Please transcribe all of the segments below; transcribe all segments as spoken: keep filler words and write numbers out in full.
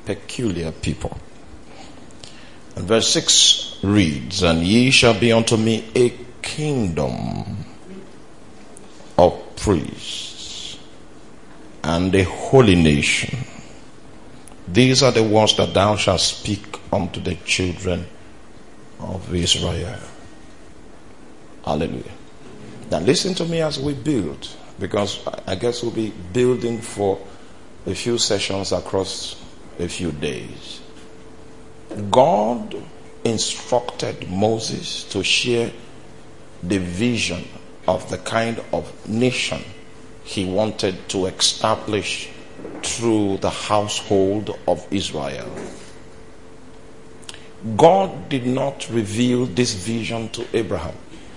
peculiar people. And verse six reads, and ye shall be unto me a kingdom of priests and a holy nation. These are the words that thou shalt speak unto the children of Israel. Hallelujah. Now listen to me as we build, because I guess we'll be building for a few sessions across a few days. God instructed Moses to share the vision of the kind of nation he wanted to establish through the household of Israel. God did not reveal this vision to Abraham.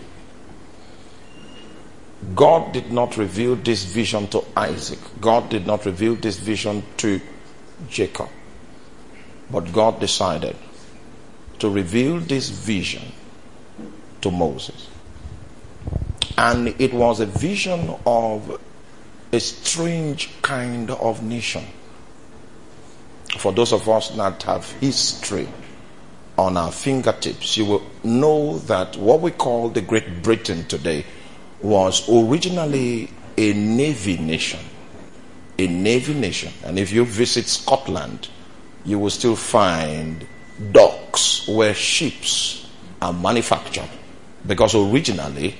God did not reveal this vision to Isaac. God did not reveal this vision to Jacob. But God decided to reveal this vision to Moses. And it was a vision of a strange kind of nation. For those of us that have history on our fingertips, you will know that what we call the Great Britain today was originally a navy nation. A navy nation. And if you visit Scotland, you will still find docks where ships are manufactured. Because originally,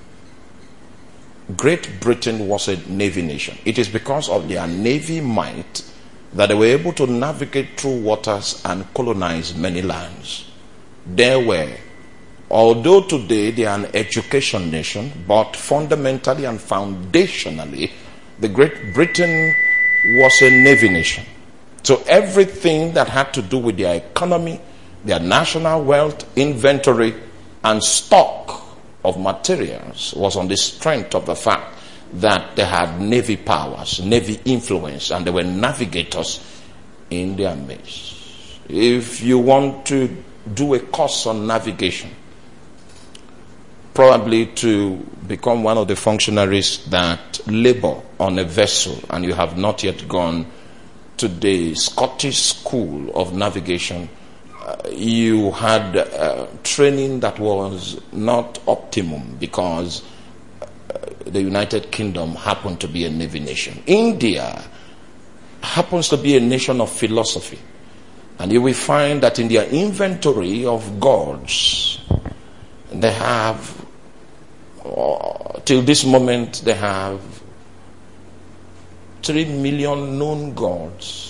Great Britain was a navy nation. It is because of their navy might that they were able to navigate through waters and colonize many lands. There were, although today they are an education nation, but fundamentally and foundationally, the Great Britain was a navy nation. So everything that had to do with their economy, their national wealth, inventory, and stock of materials was on the strength of the fact that they had navy powers, navy influence, and they were navigators in their midst. If you want to do a course on navigation, probably to become one of the functionaries that labor on a vessel, and you have not yet gone to the Scottish School of Navigation, uh, you had uh, training that was not optimum because uh, the United Kingdom happened to be a navy nation. India happens to be a nation of philosophy. And you will find that in their inventory of gods, they have, uh, till this moment, they have three million known gods.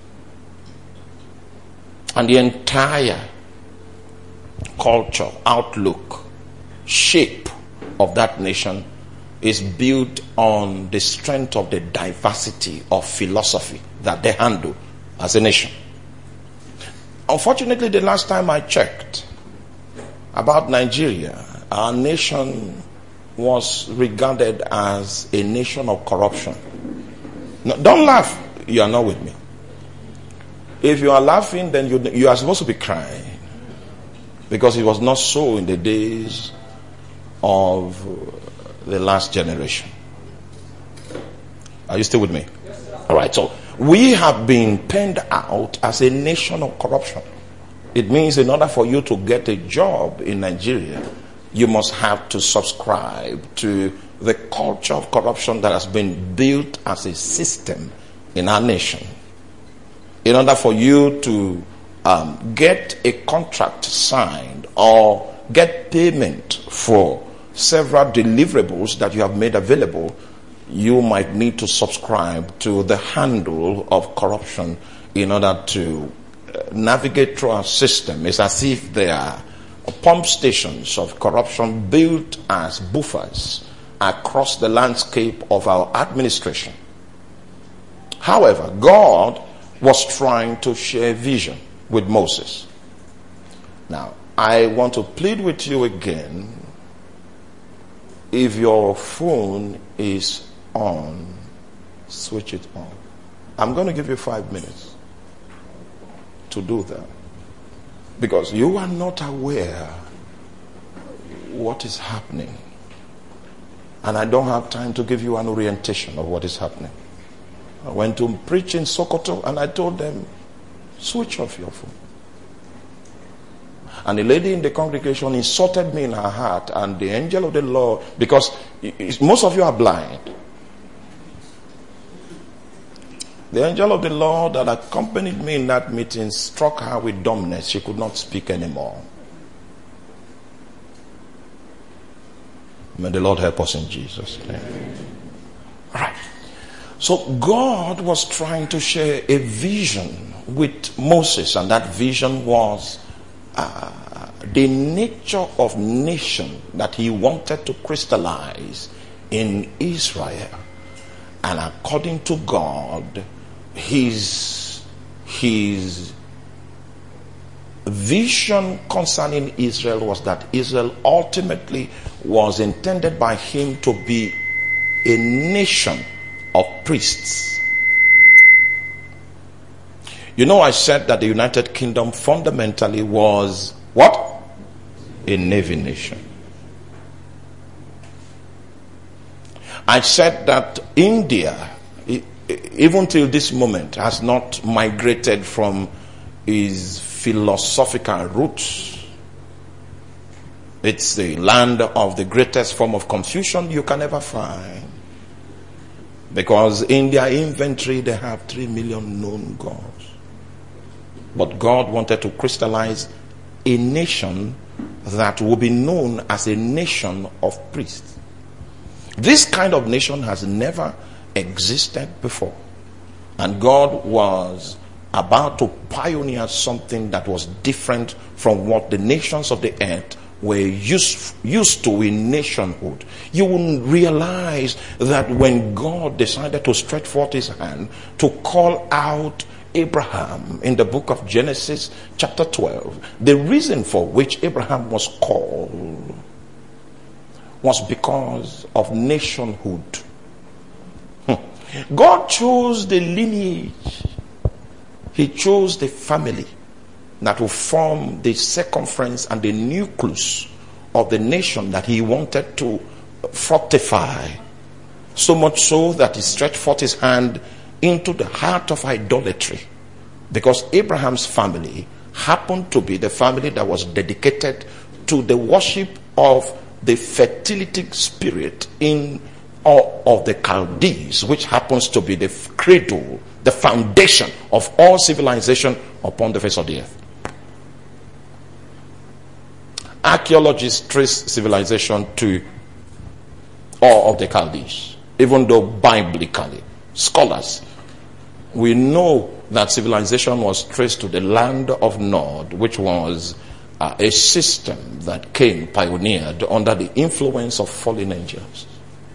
And the entire culture, outlook, shape of that nation is built on the strength of the diversity of philosophy that they handle as a nation. Unfortunately, the last time I checked about Nigeria, our nation was regarded as a nation of corruption. No, don't laugh. You are not with me. If you are laughing, then you, you are supposed to be crying. Because it was not so in the days of the last generation. Are you still with me? Yes, sir. All right. So we have been penned out as a nation of corruption. It means in order for you to get a job in Nigeria, you must have to subscribe to the culture of corruption that has been built as a system in our nation. In order for you to um, get a contract signed or get payment for several deliverables that you have made available, you might need to subscribe to the handle of corruption in order to navigate through our system. It's as if there are pump stations of corruption built as buffers across the landscape of our administration. However, God was trying to share vision with Moses. Now, I want to plead with you again. If your phone is on, switch it on. I'm going to give you five minutes to do that. Because you are not aware what is happening. And I don't have time to give you an orientation of what is happening. I went to preach in Sokoto and I told them, Switch off your phone. And a lady in the congregation insulted me in her heart, and the angel of the Lord, because most of you are blind. The angel of the Lord that accompanied me in that meeting struck her with dumbness. She could not speak anymore. May the Lord help us in Jesus' name. All right. So God was trying to share a vision with Moses, and that vision was uh, the nature of nation that he wanted to crystallize in Israel. And according to God, his, his vision concerning Israel was that Israel ultimately was intended by him to be a nation of priests. You know, I said that the United Kingdom fundamentally was what? A navy nation. I said that India, even till this moment, has not migrated from its philosophical roots. It's the land of the greatest form of confusion you can ever find. Because in their inventory, they have three million known gods. But God wanted to crystallize a nation that will be known as a nation of priests. This kind of nation has never existed before. And God was about to pioneer something that was different from what the nations of the earth were used, used to in nationhood. You will realize that when God decided to stretch forth his hand to call out Abraham in the book of Genesis chapter twelve, the reason for which Abraham was called was because of nationhood. God chose the lineage. He chose the family that will form the circumference and the nucleus of the nation that he wanted to fortify. So much so that he stretched forth his hand into the heart of idolatry. Because Abraham's family happened to be the family that was dedicated to the worship of the fertility spirit in all of the Chaldees, which happens to be the cradle, the foundation of all civilization upon the face of the earth. Archaeologists trace civilization to all of the Chaldees, even though biblically, scholars, we know that civilization was traced to the land of Nod, which was uh, a system that came pioneered under the influence of fallen angels.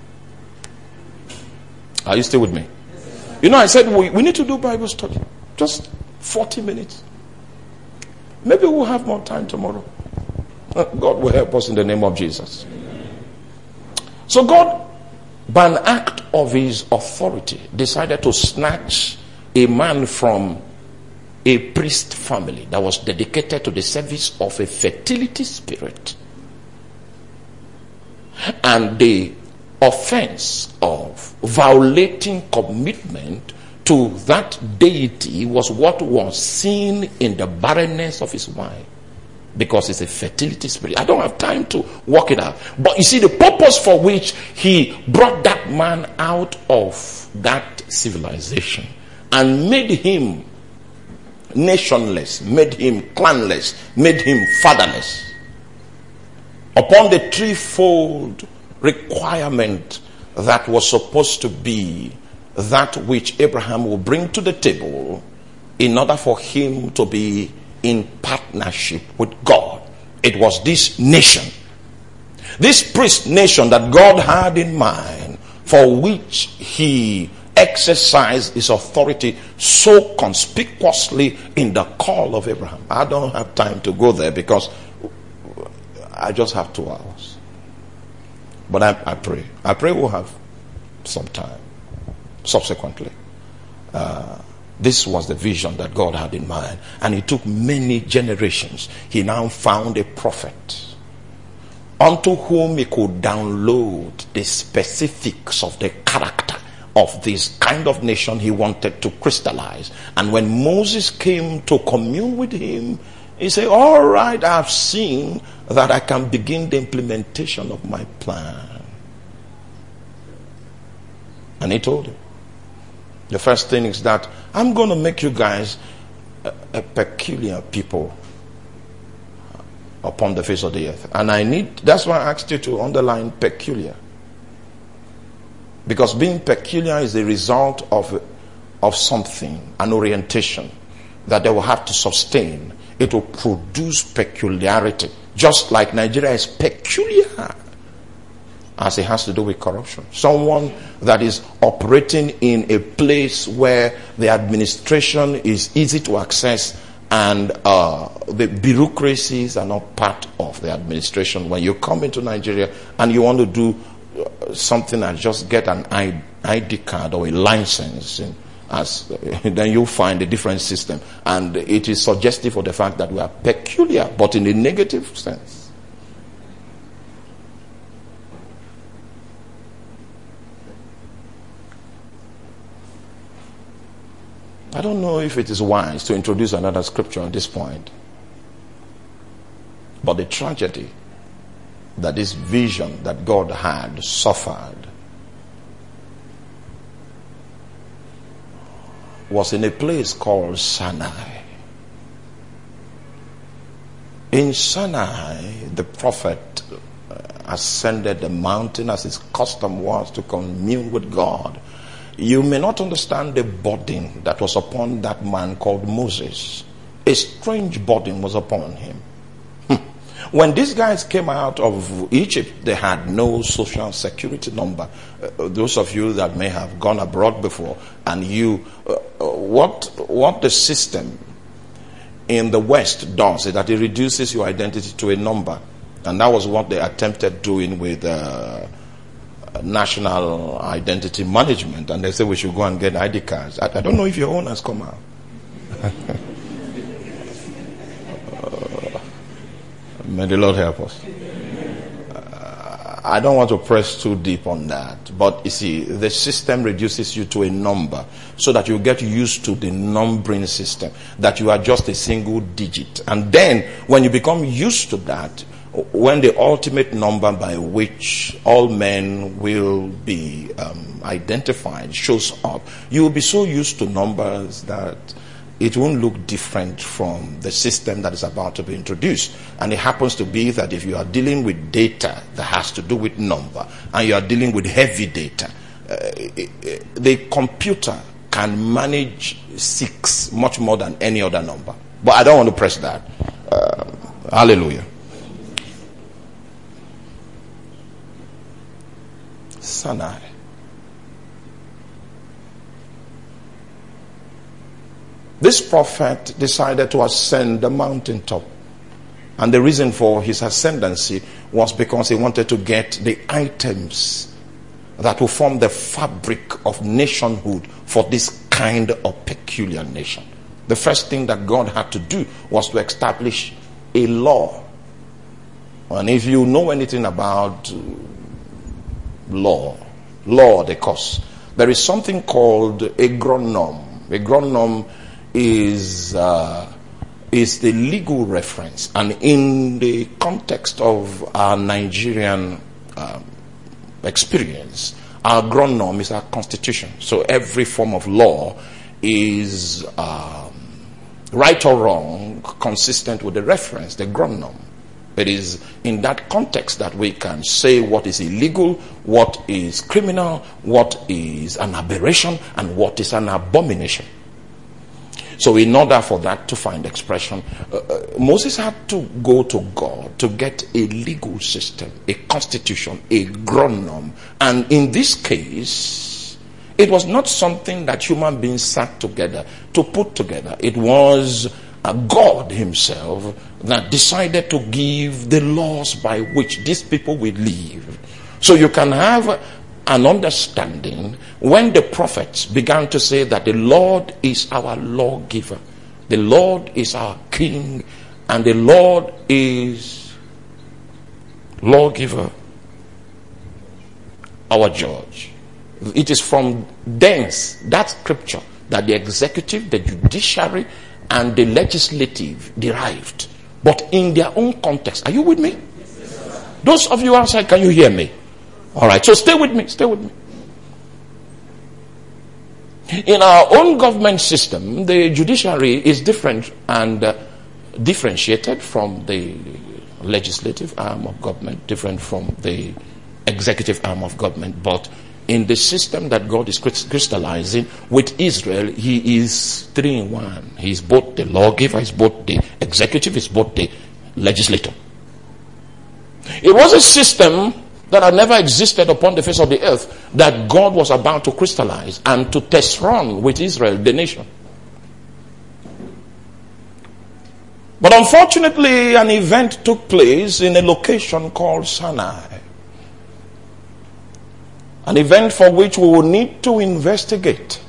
Are you still with me? You know, I said we, we need to do Bible study. Just forty minutes. Maybe we'll have more time tomorrow. God will help us in the name of Jesus. So God, by an act of his authority, decided to snatch a man from a priest family that was dedicated to the service of a fertility spirit. And the offense of violating commitment to that deity was what was seen in the barrenness of his wife. Because it's a fertility spirit. I don't have time to work it out. But you see, the purpose for which he brought that man out of that civilization and made him nationless, made him clanless, made him fatherless, upon the threefold requirement that was supposed to be that which Abraham will bring to the table in order for him to be in partnership with God. It was this nation, this priest nation that God had in mind, for which he exercised his authority so conspicuously in the call of Abraham. I don't have time to go there because I just have two hours. But I, I pray. I pray we'll have some time subsequently. Uh, This was the vision that God had in mind. And it took many generations. He now found a prophet unto whom he could download the specifics of the character of this kind of nation he wanted to crystallize. And when Moses came to commune with him, he said, all right, I've seen that I can begin the implementation of my plan. And he told him, the first thing is that I'm going to make you guys a, a peculiar people upon the face of the earth. And I need, that's why I asked you to underline peculiar. Because being peculiar is the result of, of something, an orientation that they will have to sustain. It will produce peculiarity. Just like Nigeria is peculiar as it has to do with corruption. Someone that is operating in a place where the administration is easy to access and uh, the bureaucracies are not part of the administration. When you come into Nigeria and you want to do something and just get an I D card or a license, and as then you'll find a different system, and it is suggestive of the fact that we are peculiar, but in a negative sense. I don't know if it is wise to introduce another scripture at this point, but the tragedy that this vision that God had suffered was in a place called Sinai. In Sinai, the prophet ascended the mountain as his custom was to commune with God. You may not understand the burden that was upon that man called Moses. A strange burden was upon him. When these guys came out of Egypt, they had no social security number. Uh, those of you that may have gone abroad before, and you, uh, what what the system in the West does is that it reduces your identity to a number. And that was what they attempted doing with uh, national identity management. And they said we should go and get I D cards. I, I don't know if your own has come out. May the Lord help us. Uh, I don't want to press too deep on that. But you see, the system reduces you to a number so that you get used to the numbering system, that you are just a single digit. And then when you become used to that, when the ultimate number by which all men will be um, identified shows up, you will be so used to numbers that it won't look different from the system that is about to be introduced. And it happens to be that if you are dealing with data that has to do with number, and you are dealing with heavy data, uh, the computer can manage six much more than any other number. But I don't want to press that. Uh, hallelujah. Sinai. This prophet decided to ascend the mountaintop. And the reason for his ascendancy was because he wanted to get the items that will form the fabric of nationhood for this kind of peculiar nation. The first thing that God had to do was to establish a law. And if you know anything about law, law, the course, there is something called a gronom. A gronom is uh, is the legal reference, and in the context of our Nigerian um, experience, our gronom is our constitution. So every form of law is um, right or wrong, consistent with the reference, the gronom. It is in that context that we can say what is illegal, what is criminal, what is an aberration, and what is an abomination. So in order for that to find expression, uh, uh, Moses had to go to God to get a legal system, a constitution, a gronom. And in this case, it was not something that human beings sat together to put together. It was uh, God himself that decided to give the laws by which these people will live. So you can have an understanding when the prophets began to say that the Lord is our lawgiver, the Lord is our king, and the Lord is lawgiver, our judge. It is from thence, that scripture, that the executive, the judiciary, and the legislative derived. But in their own context. Are you with me? Yes, those of you outside, can you hear me? All right, so stay with me, stay with me. In our own government system, the judiciary is different and uh, differentiated from the legislative arm of government, different from the executive arm of government. But in the system that God is crystallizing with Israel, he is three in one. He is both the lawgiver, he is both the executive, he is both the legislator. It was a system that had never existed upon the face of the earth that God was about to crystallize and to test run with Israel, the nation. But unfortunately, an event took place in a location called Sinai. An event for which we will need to investigate.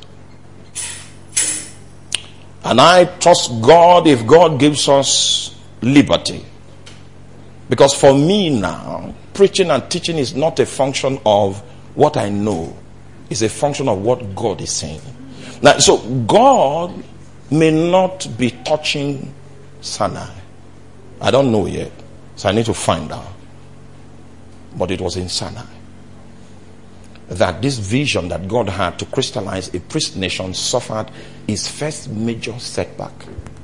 And I trust God if God gives us liberty. Because for me now, preaching and teaching is not a function of what I know. It's a function of what God is saying. Now, so God may not be touching Sinai. I don't know yet. So I need to find out. But it was in Sinai that this vision that God had to crystallize a priest nation suffered its first major setback.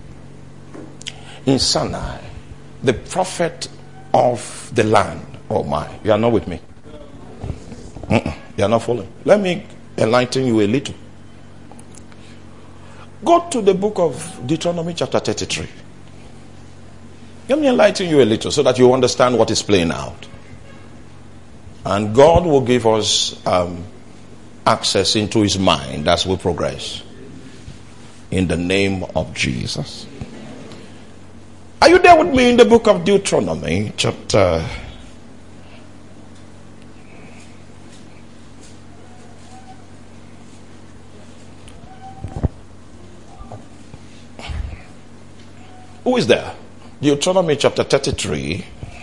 In Sinai, the prophet of the land, oh my, you are not with me. Mm-mm, you are not following. Let me enlighten you a little. Go to the book of Deuteronomy chapter thirty-three. Let me enlighten you a little so that you understand what is playing out. And God will give us um, access into his mind as we progress. In the name of Jesus. Are you there with me in the book of Deuteronomy, chapter Who is there? Deuteronomy chapter thirty-three.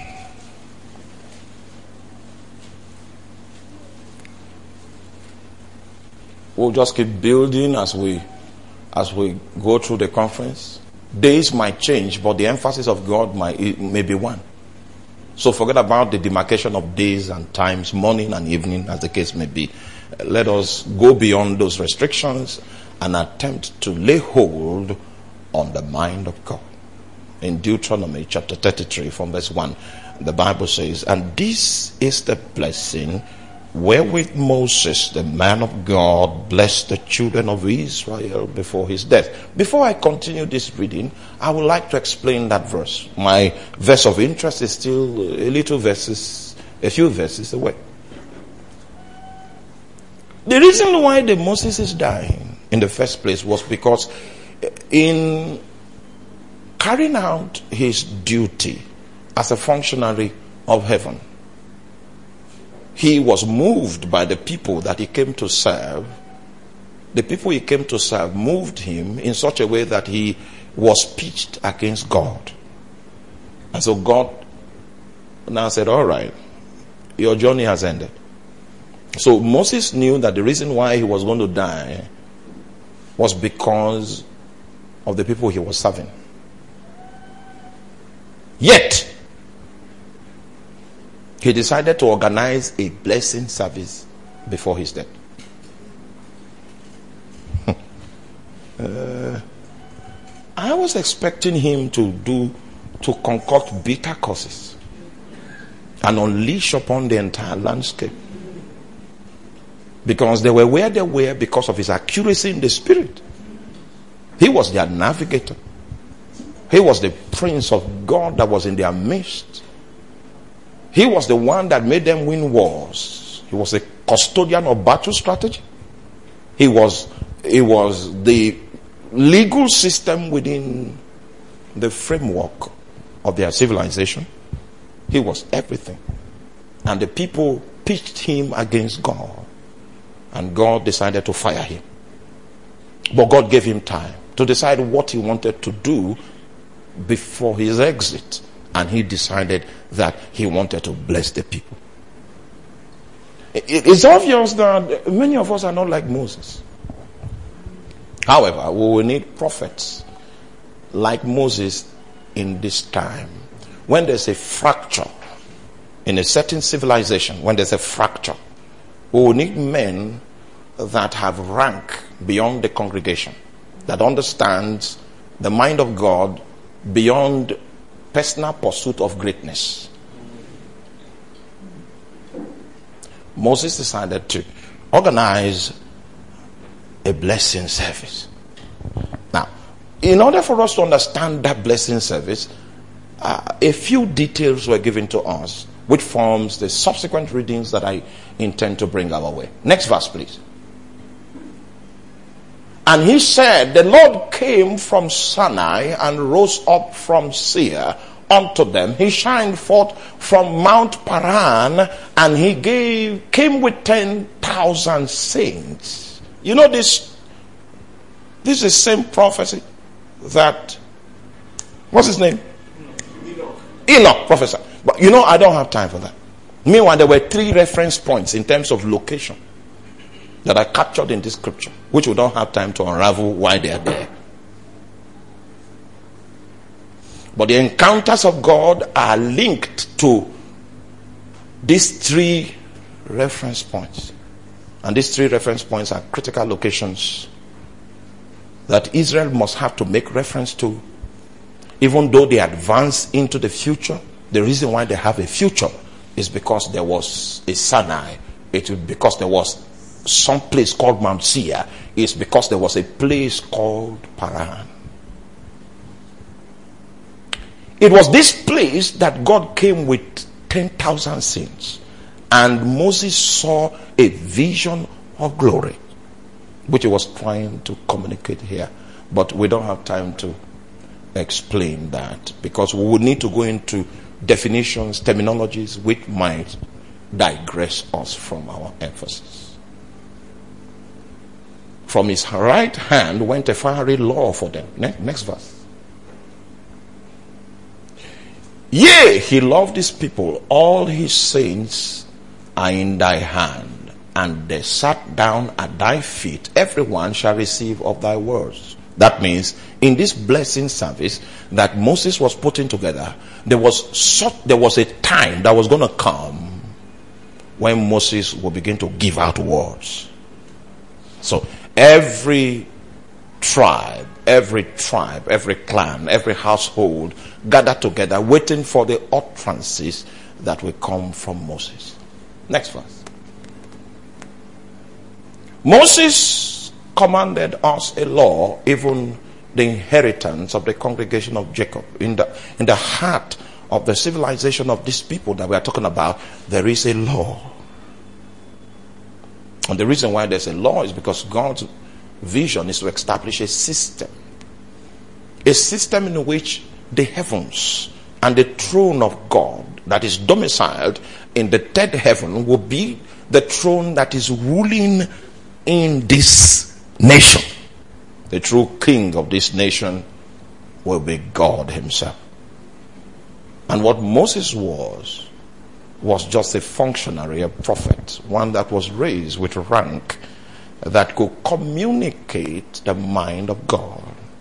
We'll just keep building as we as we go through the conference. Days might change, but the emphasis of God might may be one. So forget about the demarcation of days and times, morning and evening, as the case may be. Let us go beyond those restrictions and attempt to lay hold on the mind of God. In Deuteronomy chapter thirty-three from verse one, the Bible says, "And this is the blessing wherewith Moses, the man of God, blessed the children of Israel before his death." Before I continue this reading, I would like to explain that verse. My verse of interest is still a little verses, a few verses away. The reason why the Moses is dying in the first place was because in carrying out his duty as a functionary of heaven, he was moved by the people that he came to serve. The people he came to serve moved him in such a way that he was pitched against God. And so God now said, all right, your journey has ended. So Moses knew that the reason why he was going to die was because of the people he was serving. Yet, he decided to organize a blessing service before his death. uh, I was expecting him to do, to concoct bitter curses and unleash upon the entire landscape. Because they were where they were because of his accuracy in the spirit. He was their navigator. He was the prince of God that was in their midst. He was the one that made them win wars. He was a custodian of battle strategy. He was, he was the legal system within the framework of their civilization. He was everything. And the people pitched him against God. And God decided to fire him. But God gave him time to decide what he wanted to do before his exit. And he decided that he wanted to bless the people. It's obvious that many of us are not like Moses. However, we will need prophets like Moses in this time. When there's a fracture in a certain civilization, when there's a fracture, we will need men that have rank beyond the congregation, that understands the mind of God beyond personal pursuit of greatness. Moses decided to organize a blessing service. Now, in order for us to understand that blessing service, uh, a few details were given to us, which forms the subsequent readings that I intend to bring our way. Next verse, please. And he said, the Lord came from Sinai and rose up from Seir unto them. He shined forth from Mount Paran, and he gave came with ten thousand saints. You know this, this is the same prophecy that, what's his name? Enoch. Enoch, professor. But you know, I don't have time for that. Meanwhile, there were three reference points in terms of location that are captured in this scripture, which we don't have time to unravel why they are there. But the encounters of God are linked to these three reference points. And these three reference points are critical locations that Israel must have to make reference to, even though they advance into the future. The reason why they have a future is because there was a Sinai. It is because there was some place called Mount Seir. It's because there was a place called Paran. It was this place that God came with ten thousand saints. And Moses saw a vision of glory, which he was trying to communicate here. But we don't have time to explain that, because we would need to go into definitions, terminologies, which might digress us from our emphasis. From his right hand went a fiery law for them. Next, next verse. Yea, he loved his people. All his saints are in thy hand, and they sat down at thy feet. Everyone shall receive of thy words. That means in this blessing service that Moses was putting together, there was such, there was a time that was going to come when Moses will begin to give out words. So every tribe, every tribe, every clan, every household gathered together waiting for the utterances that will come from Moses. Next verse. Moses commanded us a law, even the inheritance of the congregation of Jacob. In the, in the heart of the civilization of these people that we are talking about, there is a law. And the reason why there's a law is because God's vision is to establish a system. A system in which the heavens and the throne of God that is domiciled in the third heaven will be the throne that is ruling in this nation. The true king of this nation will be God himself. And what Moses was, was just a functionary, a prophet, one that was raised with rank that could communicate the mind of God.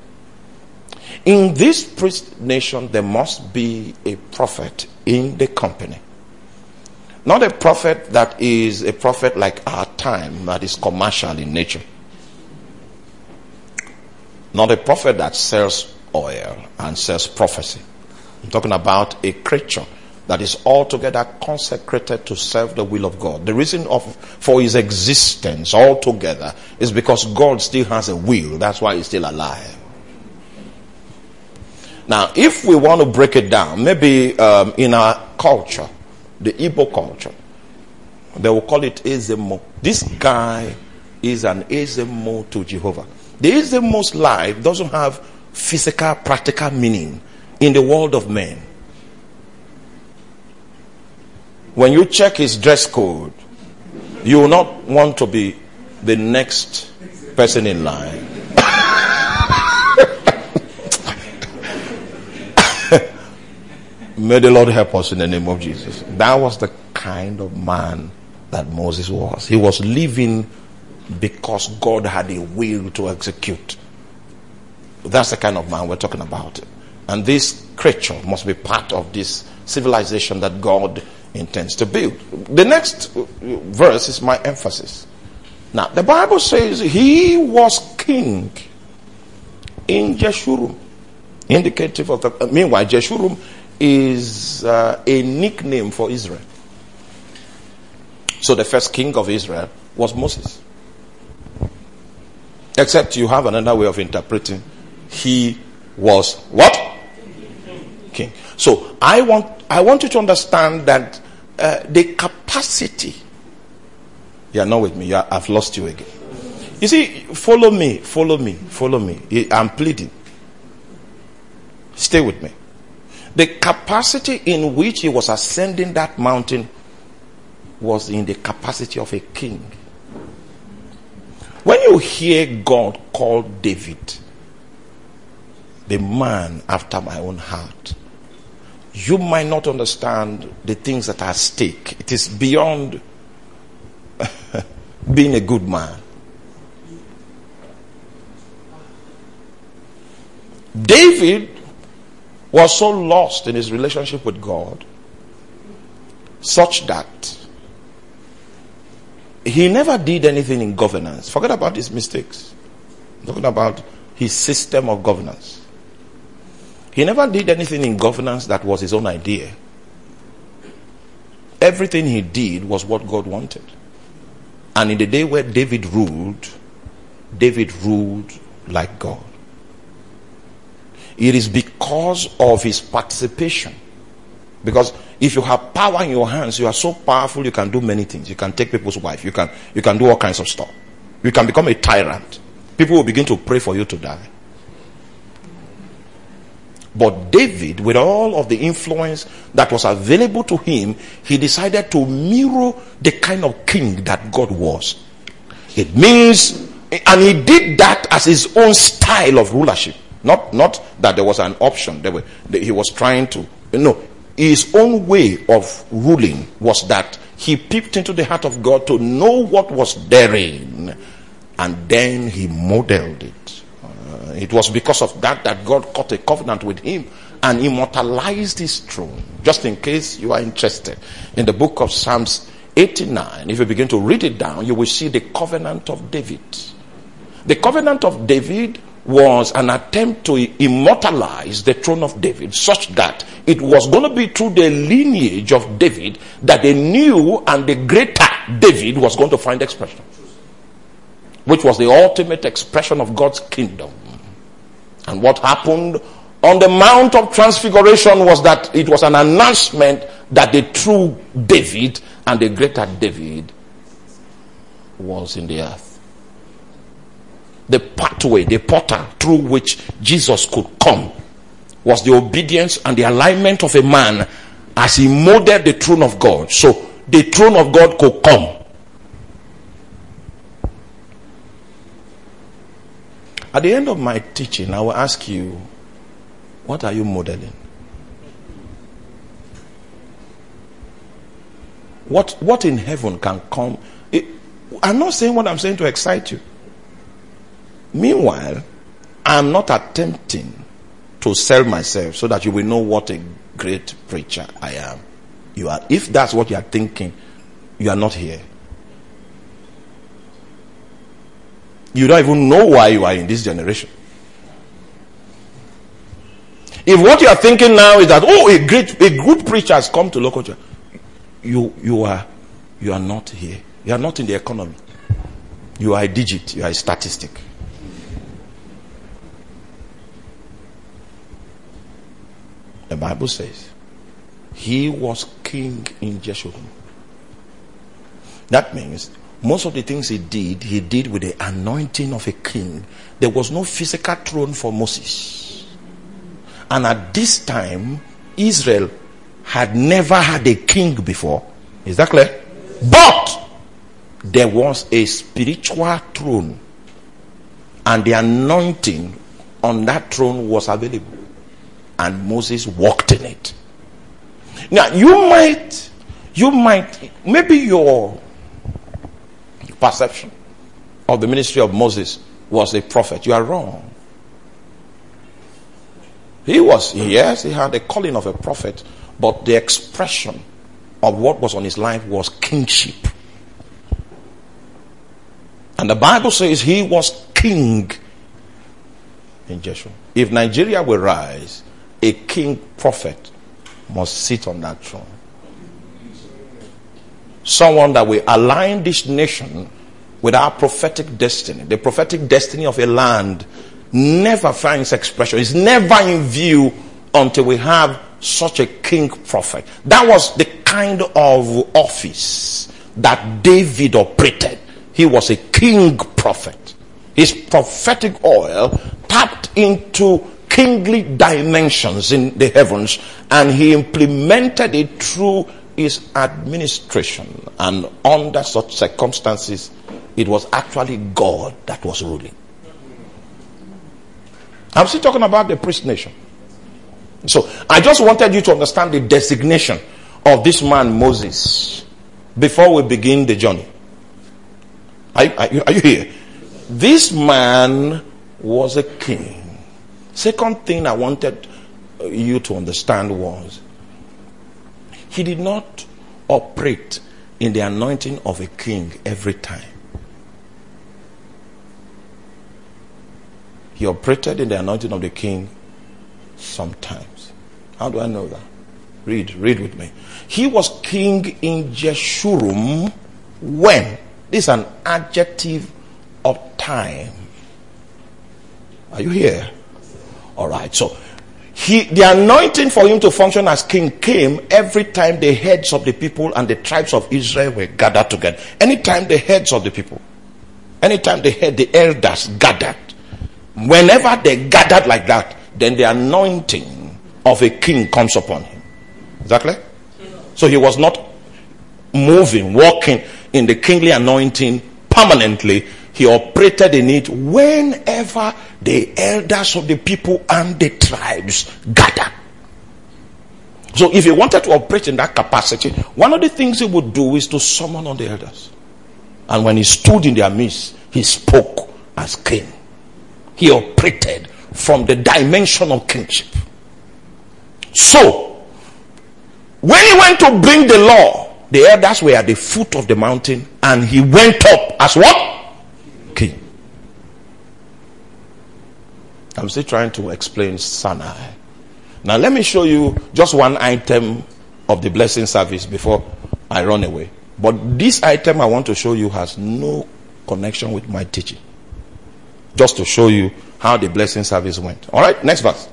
In this priest nation, there must be a prophet in the company. Not a prophet that is a prophet like our time, that is commercial in nature. Not a prophet that sells oil and sells prophecy. I'm talking about a creature that is altogether consecrated to serve the will of God. The reason of for his existence altogether is because God still has a will. That's why he's still alive. Now, if we want to break it down, maybe um, in our culture, the Igbo culture, they will call it Ezemo. This guy is an Ezemo to Jehovah. The Ezemo's life doesn't have physical, practical meaning in the world of men. When you check his dress code, you will not want to be the next person in line. May the Lord help us in the name of Jesus. That was the kind of man that Moses was. He was living because God had a will to execute. That's the kind of man we're talking about. And this creature must be part of this civilization that God intends to build. The next verse is my emphasis. Now, the Bible says he was king in Jeshurun, indicative of the. Meanwhile, Jeshurun is uh, a nickname for Israel. So the first king of Israel was Moses. Except you have another way of interpreting. He was what? King. So I want I want you to understand that uh, the capacity. You are not with me. You are, I've lost you again. You see, follow me, follow me, follow me. I'm pleading. Stay with me. The capacity in which he was ascending that mountain was in the capacity of a king. When you hear God call David the man after my own heart, you might not understand the things that are at stake. It is beyond being a good man. David was so lost in his relationship with God such that he never did anything in governance. Forget about his mistakes. I'm talking about his system of governance. He never did anything in governance that was his own idea. Everything he did was what God wanted. And in the day where David ruled, David ruled like God. It is because of his participation. Because if you have power in your hands, you are so powerful, you can do many things. You can take people's wife. You can, you can do all kinds of stuff. You can become a tyrant. People will begin to pray for you to die. But David, with all of the influence that was available to him, he decided to mirror the kind of king that God was. It means, and he did that as his own style of rulership. Not, not that there was an option. There were, he was trying to, no. His own way of ruling was that he peeped into the heart of God to know what was therein, and then he modeled it. Uh, it was because of that that God cut a covenant with him and immortalized his throne. Just in case you are interested, in the book of Psalms eighty-nine, if you begin to read it down, you will see the covenant of David. The covenant of David was an attempt to immortalize the throne of David such that it was going to be through the lineage of David that the new and the greater David was going to find expression, which was the ultimate expression of God's kingdom. And what happened on the Mount of Transfiguration was that it was an announcement that the true David and the greater David was in the earth. The pathway, the portal through which Jesus could come was the obedience and the alignment of a man as he modeled the throne of God. So the throne of God could come. At the end of my teaching, I will ask you, what are you modeling? What, what in heaven can come? It, I'm not saying what I'm saying to excite you. Meanwhile, I'm not attempting to sell myself so that you will know what a great preacher I am. You are, if that's what you are thinking, you are not here. You don't even know why you are in this generation. If what you are thinking now is that, oh, a great, a good preacher has come to local church, you, you are, you are not here. You are not in the economy. You are a digit. You are a statistic. The Bible says he was king in Jeshurun. That means most of the things he did, he did with the anointing of a king. There was no physical throne for Moses. And at this time, Israel had never had a king before. Is that clear? But there was a spiritual throne. And the anointing on that throne was available. And Moses walked in it. Now, you might, you might, maybe your perception of the ministry of Moses was a prophet. You are wrong. He was, yes, he had a calling of a prophet, but the expression of what was on his life was kingship. And the Bible says he was king in Jeshurun. If Nigeria will rise, a king prophet must sit on that throne. Someone that will align this nation with our prophetic destiny. The prophetic destiny of a land never finds expression. It's never in view until we have such a king prophet. That was the kind of office that David operated. He was a king prophet. His prophetic oil tapped into kingly dimensions in the heavens, and he implemented it through his administration. And under such circumstances, it was actually God that was ruling. I'm still talking about the priest nation. So I just wanted you to understand the designation of this man Moses before we begin the journey. Are, are, you, are you here? This man was a king. Second thing I wanted you to understand was he did not operate in the anointing of a king every time. He operated in the anointing of the king sometimes. How do I know that? Read, read with me. He was king in Jeshurun when? This is an adjective of time. Are you here? All right. So he, the anointing for him to function as king came every time the heads of the people and the tribes of Israel were gathered together. Anytime the heads of the people, anytime the head, the elders gathered, whenever they gathered like that, then the anointing of a king comes upon him. Exactly. So he was not moving, walking in the kingly anointing permanently. He operated in it whenever the elders of the people and the tribes gathered. So if he wanted to operate in that capacity, one of the things he would do is to summon on the elders. And when he stood in their midst, he spoke as king. He operated from the dimension of kingship. So, when he went to bring the law, the elders were at the foot of the mountain, and he went up as what? King. I'm still trying to explain Sinai. Now let me show you just one item of the blessing service before I run away. But this item I want to show you has no connection with my teaching. Just to show you how the blessing service went. Alright, next verse.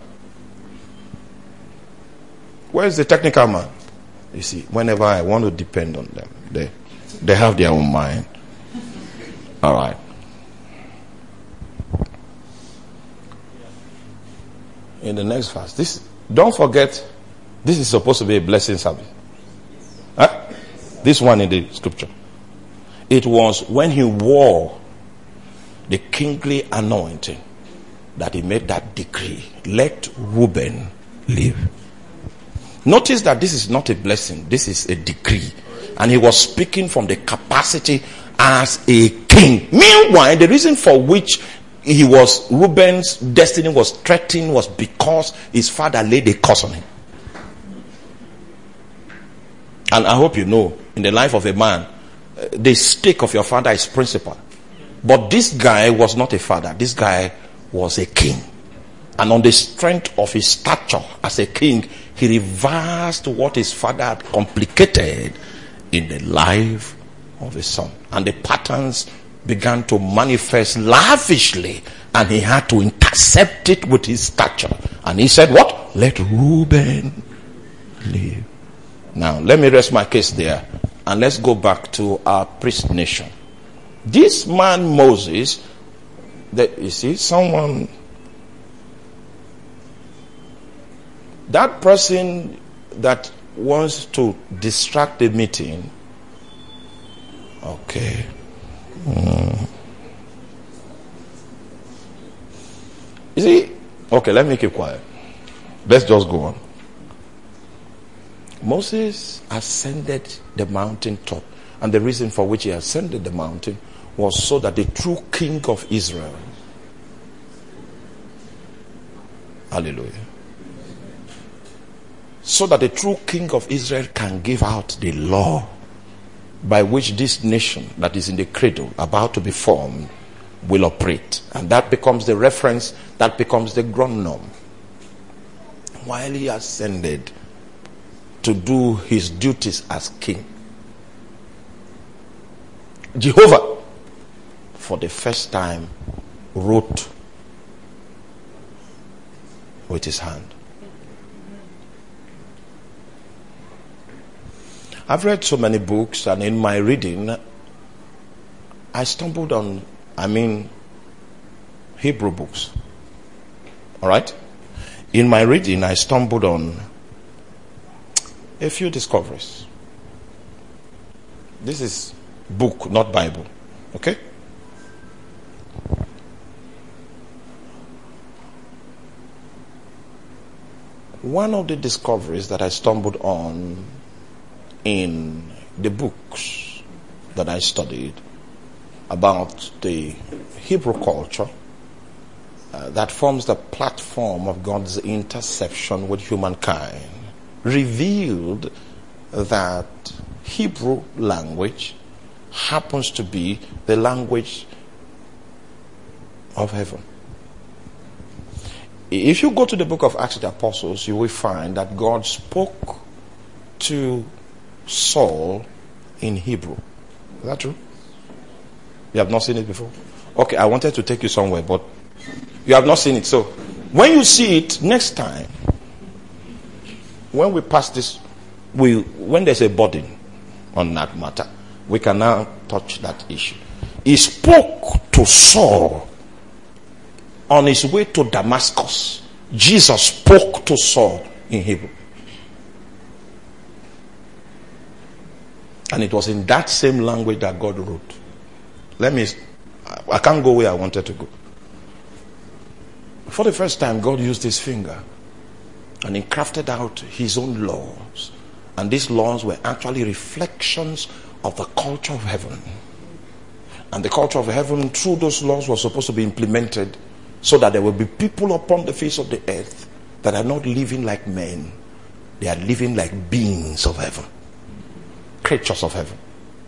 Where's the technical man? You see, whenever I want to depend on them, they, they have their own mind. Alright. In the next verse. This, don't forget, this is supposed to be a blessing service. Huh? This one in the scripture. It was when he wore the kingly anointing that he made that decree. Let Reuben live. Notice that this is not a blessing. This is a decree. And he was speaking from the capacity as a king. Meanwhile, the reason for which he was, Reuben's destiny was threatened was because his father laid a curse on him. And I hope you know, in the life of a man, the stake of your father is principal. But this guy was not a father. This guy was a king. And on the strength of his stature as a king, he reversed what his father had complicated in the life of his son. And the patterns began to manifest lavishly. And he had to intercept it with his stature. And he said, what? Let Reuben live. Now, let me rest my case there. And let's go back to our priest nation. This man Moses, that you see, someone, that person that wants to distract the meeting, okay. Mm. You see, okay, let me keep quiet. Let's just go on. Moses ascended the mountain top, and the reason for which he ascended the mountain was so that the true king of Israel, hallelujah, so that the true king of Israel can give out the law by which this nation that is in the cradle about to be formed will operate. And that becomes the reference, that becomes the ground norm. While he ascended to do his duties as king, Jehovah, for the first time, wrote with his hand. I've read so many books, and in my reading, I stumbled on, I mean, Hebrew books. All right? In my reading, I stumbled on a few discoveries. This is book, not Bible. Okay? One of the discoveries that I stumbled on in the books that I studied about the Hebrew culture uh, that forms the platform of God's interception with humankind revealed that Hebrew language happens to be the language of heaven. If you go to the book of Acts of the Apostles, you will find that God spoke to Saul in Hebrew. Is that true? You have not seen it before? Okay, I wanted to take you somewhere, but you have not seen it. So, when you see it next time, when we pass this, we when there's a burden on that matter, we can now touch that issue. He spoke to Saul on his way to Damascus. Jesus spoke to Saul in Hebrew. And it was in that same language that God wrote. Let me, I can't go where I wanted to go. For the first time, God used his finger and he crafted out his own laws. And these laws were actually reflections of the culture of heaven. And the culture of heaven, through those laws, was supposed to be implemented so that there will be people upon the face of the earth that are not living like men. They are living like beings of heaven. Creatures of heaven.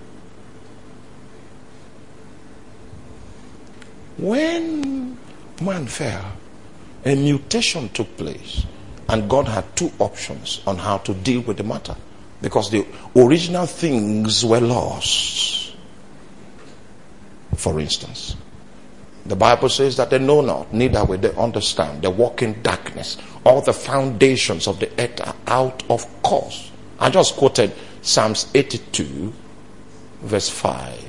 When man fell, a mutation took place, and God had two options on how to deal with the matter, because the original things were lost. For instance, the Bible says that they know not, neither will they understand. They walk in darkness. All the foundations of the earth are out of course. I just quoted Psalms eighty-two, verse five.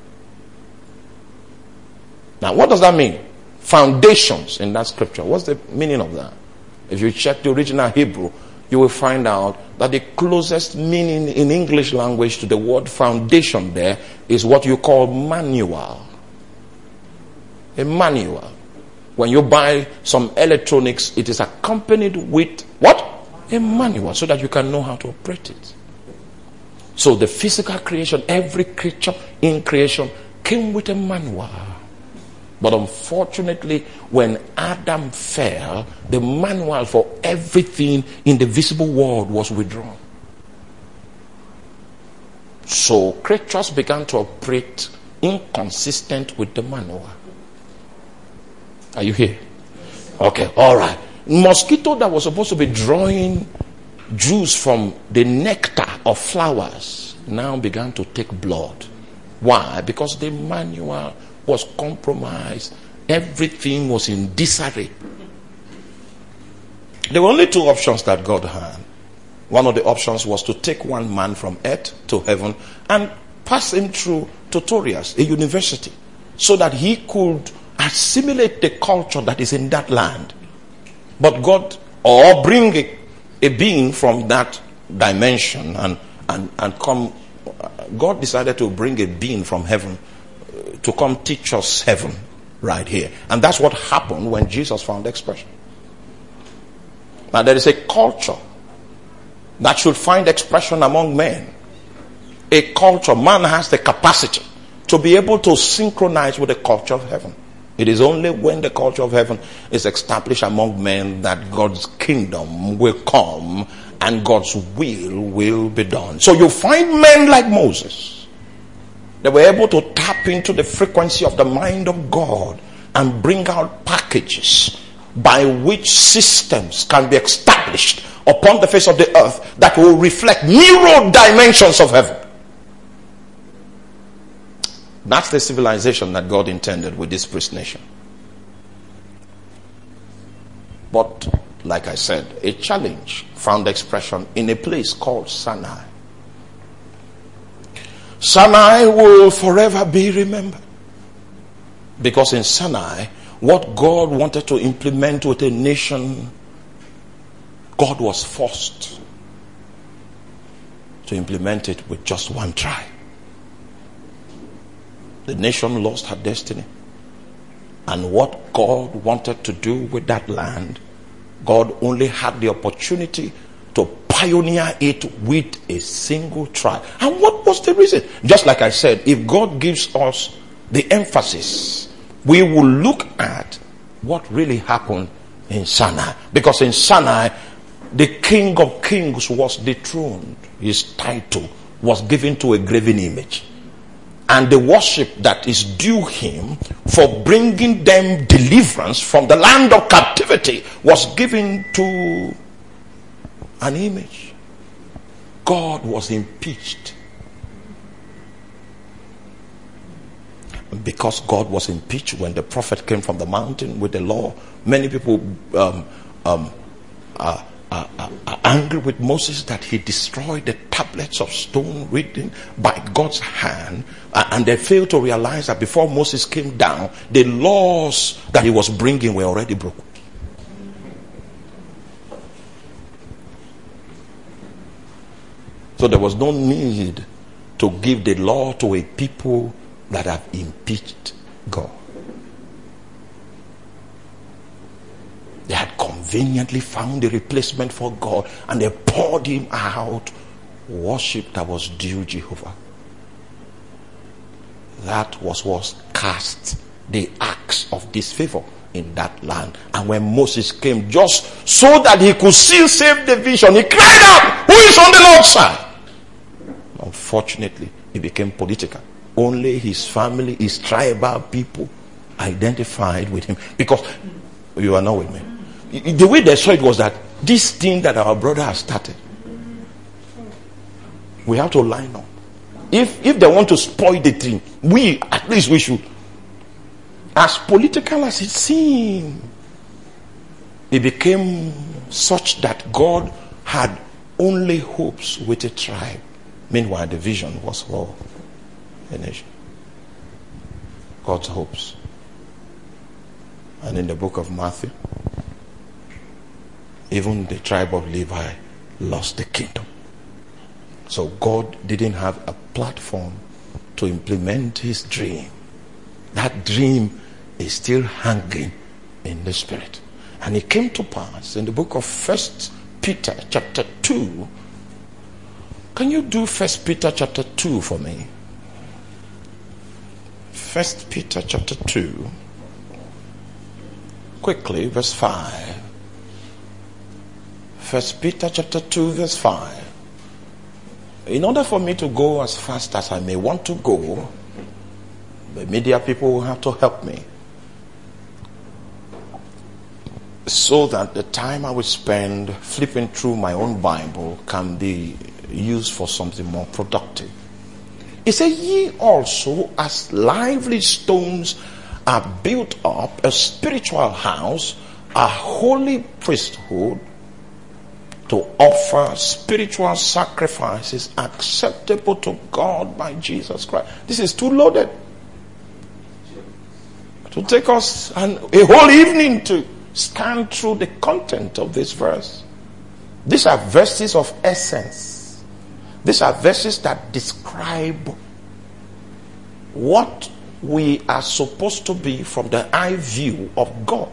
Now, what does that mean? Foundations in that scripture. What's the meaning of that? If you check the original Hebrew, you will find out that the closest meaning in English language to the word foundation there is what you call manual. A manual. When you buy some electronics, it is accompanied with what? A manual, so that you can know how to operate it. So the physical creation, every creature in creation came with a manual. But unfortunately, when Adam fell, the manual for everything in the visible world was withdrawn. So creatures began to operate inconsistent with the manual. Are you here? Okay, all right. Mosquito that was supposed to be drawing juice from the nectar of flowers now began to take blood. Why? Because the manual was compromised. Everything was in disarray. There were only two options that God had. One of the options was to take one man from earth to heaven and pass him through tutorials, a university, so that he could assimilate the culture that is in that land. But God, or bring a, a being from that dimension and, and, and come, God decided to bring a being from heaven to come teach us heaven right here. And that's what happened when Jesus found expression. Now there is a culture that should find expression among men. A culture, man has the capacity to be able to synchronize with the culture of heaven. It is only when the culture of heaven is established among men that God's kingdom will come and God's will will be done. So you find men like Moses. They were able to tap into the frequency of the mind of God and bring out packages by which systems can be established upon the face of the earth that will reflect neural dimensions of heaven. That's the civilization that God intended with this priest nation. But, like I said, a challenge found expression in a place called Sinai. Sinai will forever be remembered. Because in Sinai, what God wanted to implement with a nation, God was forced to implement it with just one tribe. The nation lost her destiny. And what God wanted to do with that land, God only had the opportunity to pioneer it with a single tribe. And what was the reason? Just like I said, if God gives us the emphasis, we will look at what really happened in Sinai. Because in Sinai, the King of Kings was dethroned. His title was given to a graven image. And the worship that is due him for bringing them deliverance from the land of captivity was given to an image. God was impeached. Because God was impeached when the prophet came from the mountain with the law, many people um, um, are, are, are, are angry with Moses that he destroyed the tablets of stone written by God's hand, uh, and they failed to realize that before Moses came down, the laws that he was bringing were already broken. So there was no need to give the law to a people that have impeached God. They had conveniently found a replacement for God, and they poured him out worship that was due Jehovah. That was what cast the axe of disfavor in that land. And when Moses came, just so that he could still save the vision, he cried out, "Who is on the Lord's side?" Unfortunately, it became political. Only his family, his tribal people identified with him. Because, you are not with me, the way they saw it was that this thing that our brother has started, we have to line up. If if they want to spoil the thing, we, at least we should. As political as it seemed, it became such that God had only hopes with a tribe. Meanwhile, the vision was for a nation. God's hopes. And in the book of Matthew, even the tribe of Levi lost the kingdom. So God didn't have a platform to implement his dream. That dream is still hanging in the spirit. And it came to pass in the book of First Peter chapter two. Can you do First Peter chapter two for me? First Peter chapter two. Quickly, verse five. First Peter chapter two, verse five. In order for me to go as fast as I may want to go, the media people will have to help me, so that the time I will spend flipping through my own Bible can be used for something more productive. It says, "Ye also as lively stones are built up a spiritual house, a holy priesthood, to offer spiritual sacrifices acceptable to God by Jesus Christ." This is too loaded to take us an, a whole evening to scan through the content of this verse. These are verses of essence. These are verses that describe what we are supposed to be from the eye view of God.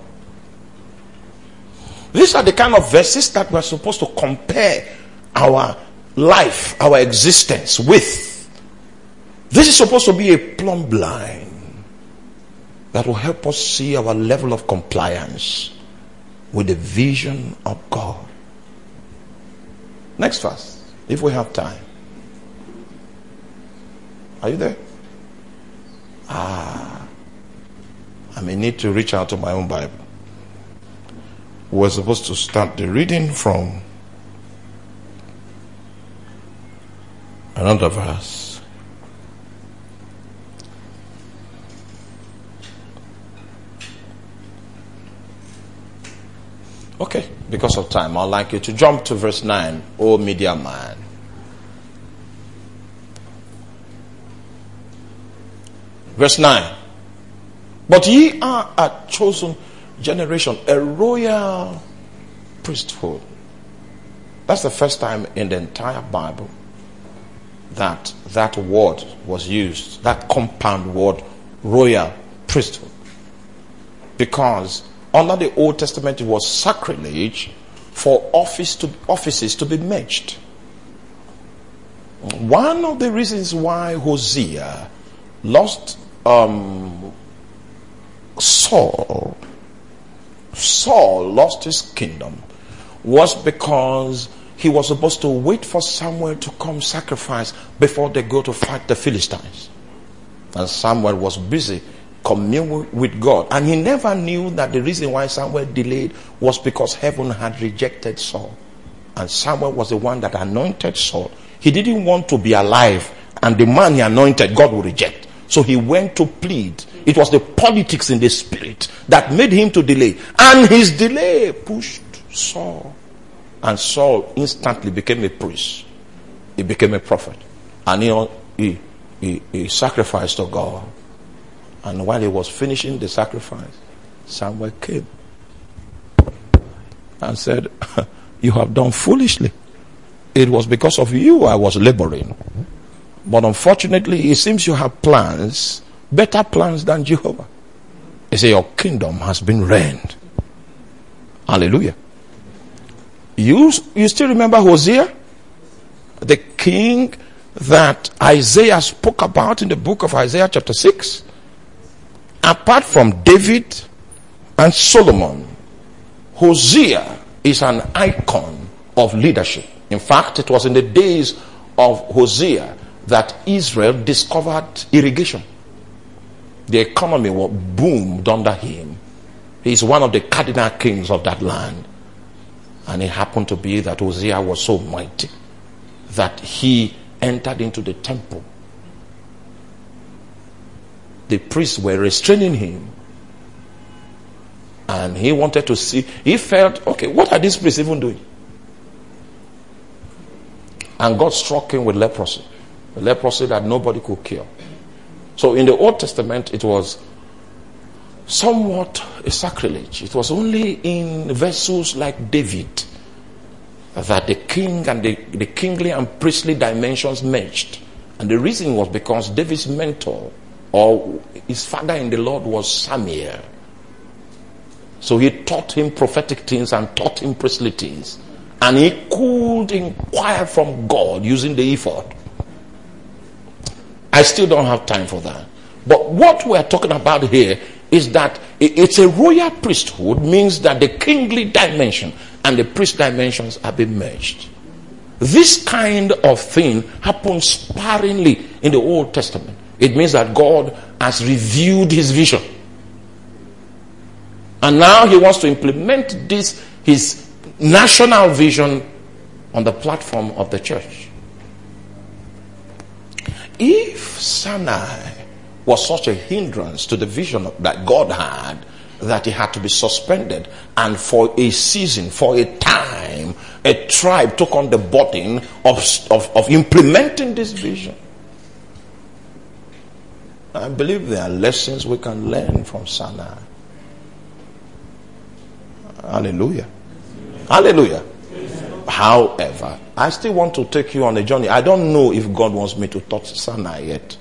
These are the kind of verses that we're supposed to compare our life, our existence with. This is supposed to be a plumb line that will help us see our level of compliance with the vision of God. Next verse, if we have time. Are you there? Ah, I may need to reach out to my own Bible. We're supposed to start the reading from another verse. Okay, because of time, I'd like you to jump to verse nine, O media man. Verse nine. But ye are a chosen generation, a royal priesthood. That's the first time in the entire Bible that that word was used, that compound word, royal priesthood. Because under the Old Testament it was sacrilege for office to, offices to be merged. One of the reasons why Hosea lost um, Saul, Saul lost his kingdom was because he was supposed to wait for Samuel to come sacrifice before they go to fight the Philistines. And Samuel was busy communing with God. And he never knew that the reason why Samuel delayed was because heaven had rejected Saul. And Samuel was the one that anointed Saul. He didn't want to be alive, and the man he anointed, God will reject. So he went to plead. It was the politics in the spirit that made him to delay. And his delay pushed Saul. And Saul instantly became a priest. He became a prophet. And he, he, he, he sacrificed to God. And while he was finishing the sacrifice, Samuel came and said, you have done foolishly. It was because of you I was laboring. But unfortunately, it seems you have plans, better plans than Jehovah. He said, your kingdom has been rent. Hallelujah. You, you still remember Hosea? The king that Isaiah spoke about in the book of Isaiah chapter six? Apart from David and Solomon, Hosea is an icon of leadership. In fact, it was in the days of Hosea that Israel discovered irrigation. The economy was boomed under him. He's one of the cardinal kings of that land. And it happened to be that Hosea was so mighty that he entered into the temple. The priests were restraining him. And he wanted to see, he felt, okay, what are these priests even doing? And God struck him with leprosy. The leprosy that nobody could cure. So in the Old Testament, it was somewhat a sacrilege. It was only in vessels like David that the king and the, the kingly and priestly dimensions merged. And the reason was because David's mentor or his father in the Lord was Samuel. So he taught him prophetic things and taught him priestly things. And he could inquire from God using the ephod. I still don't have time for that. But what we're talking about here is that it's a royal priesthood, means that the kingly dimension and the priest dimensions have been merged. This kind of thing happens sparingly in the Old Testament. It means that God has reviewed his vision. And now he wants to implement this, his national vision, on the platform of the church. If Sinai was such a hindrance to the vision that God had, that it had to be suspended, and for a season, for a time, a tribe took on the burden of, of, of implementing this vision. I believe there are lessons we can learn from Sinai. Hallelujah. Hallelujah. However, I still want to take you on a journey. I don't know if God wants me to touch Sinai yet.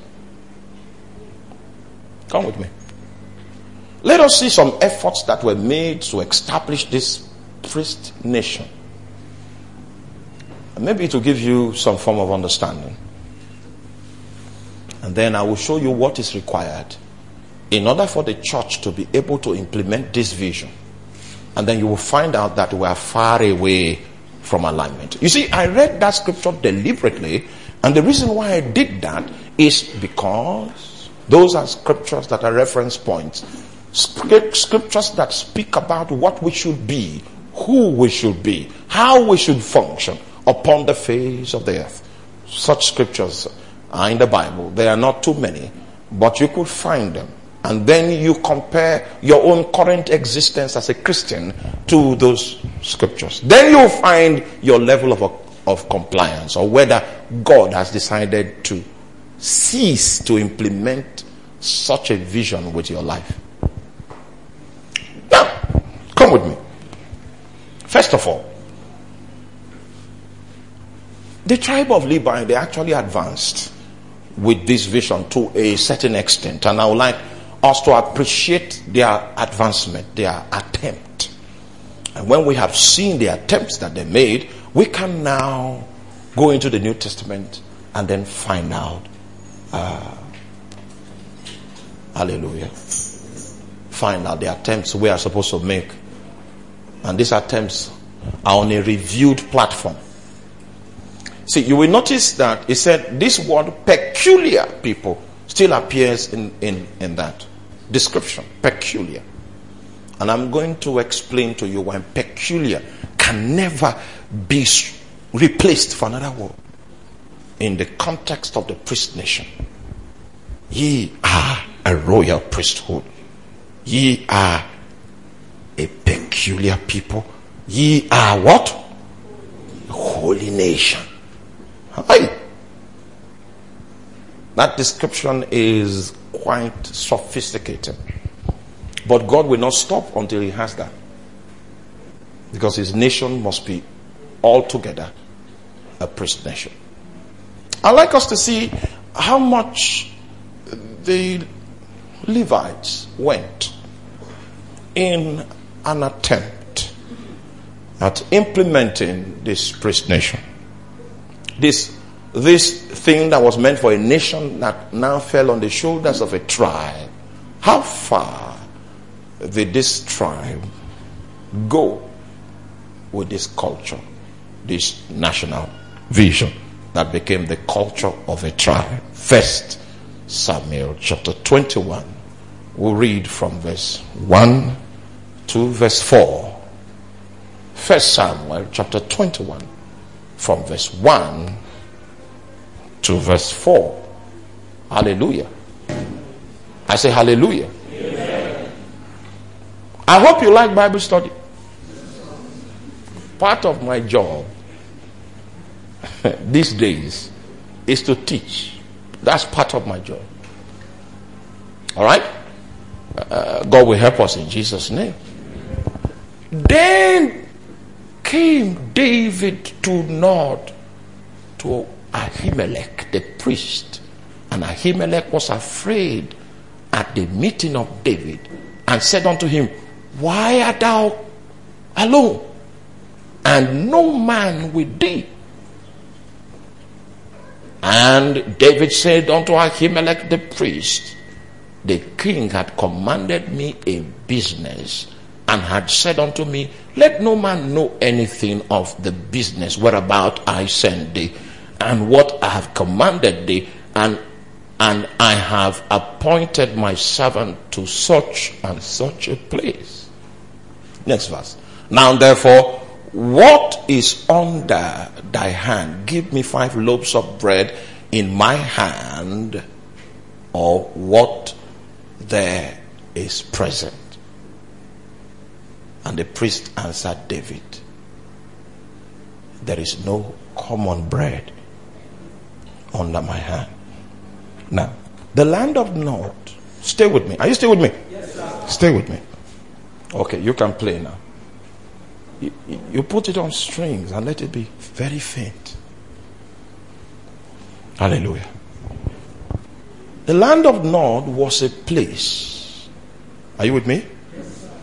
Come with me. Let us see some efforts that were made to establish this priest nation. Maybe it will give you some form of understanding. And And then I will show you what is required in order for the church to be able to implement this vision. And then you will find out that we are far away from alignment. You see, I read that scripture deliberately, and the reason why I did that is because those are scriptures that are reference points. Scriptures that speak about what we should be, who we should be, how we should function upon the face of the earth. Such scriptures are in the Bible. There are not too many, but you could find them. And then you compare your own current existence as a Christian to those scriptures. Then you'll find your level of, of compliance, or whether God has decided to cease to implement such a vision with your life. Now, come with me. First of all, the tribe of Levi, they actually advanced with this vision to a certain extent. And I would like us to appreciate their advancement, their attempt. And when we have seen the attempts that they made, we can now go into the New Testament and then find out. Uh, hallelujah. Find out the attempts we are supposed to make. And these attempts are on a reviewed platform. See, you will notice that it said this word peculiar people still appears in, in, in that description. Peculiar. And I'm going to explain to you why peculiar can never be replaced for another word in the context of the priest nation. Ye are a royal priesthood. Ye are a peculiar people. Ye are what? A holy nation. Hi. That description is quite sophisticated. But God will not stop until he has that. Because his nation must be altogether a priest nation. I'd like us to see how much the Levites went in an attempt at implementing this priest nation. This, this thing that was meant for a nation that now fell on the shoulders of a tribe. How far did this tribe go with this culture, this national vision that became the culture of a tribe? First Samuel chapter twenty-one. We'll read from verse one to verse four. First Samuel chapter twenty-one, from verse one to verse four. Hallelujah. I say hallelujah. Amen. I hope you like Bible study. Part of my job these days is to teach. That's part of my job. All right? Uh, God will help us in Jesus' name. Then came David to Nod to Ahimelech the priest, and Ahimelech was afraid at the meeting of David, and said unto him, why art thou alone, and no man with thee? And David said unto Ahimelech the priest, the king had commanded me a business, and had said unto me, let no man know anything of the business whereabout I send thee, and what I have commanded thee, and and I have appointed my servant to such and such a place. Next verse. Now therefore, what is under thy hand? Give me five loaves of bread in my hand, or what there is present. And the priest answered David, there is no common bread under my hand. Now, the land of Nod, stay with me. Are you still with me? Yes, sir. Stay with me. Okay, you can play now. You, you put it on strings and let it be very faint. Hallelujah. The land of Nod was a place. Are you with me? Yes, sir.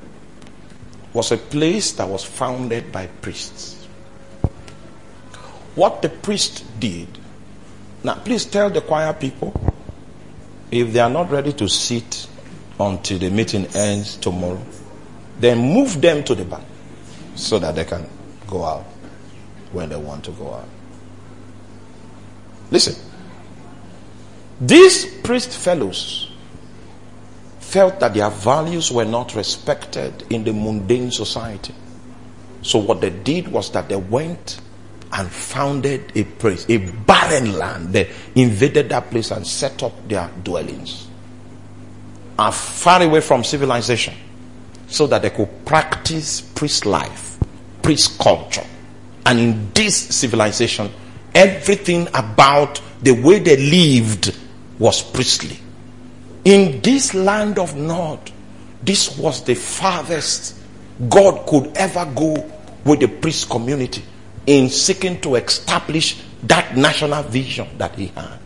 Was a place that was founded by priests. what the priest did. Now, please tell the choir people, if they are not ready to sit until the meeting ends tomorrow, then move them to the back so that they can go out when they want to go out. Listen, these priest fellows felt that their values were not respected in the mundane society. So what they did was that they went and founded a place, a barren land. They invaded that place and set up their dwellings, and far away from civilization, so that they could practice priest life, priest culture. And in this civilization, everything about the way they lived was priestly. In this land of Nod, this was the farthest God could ever go with the priest community in seeking to establish that national vision that he had.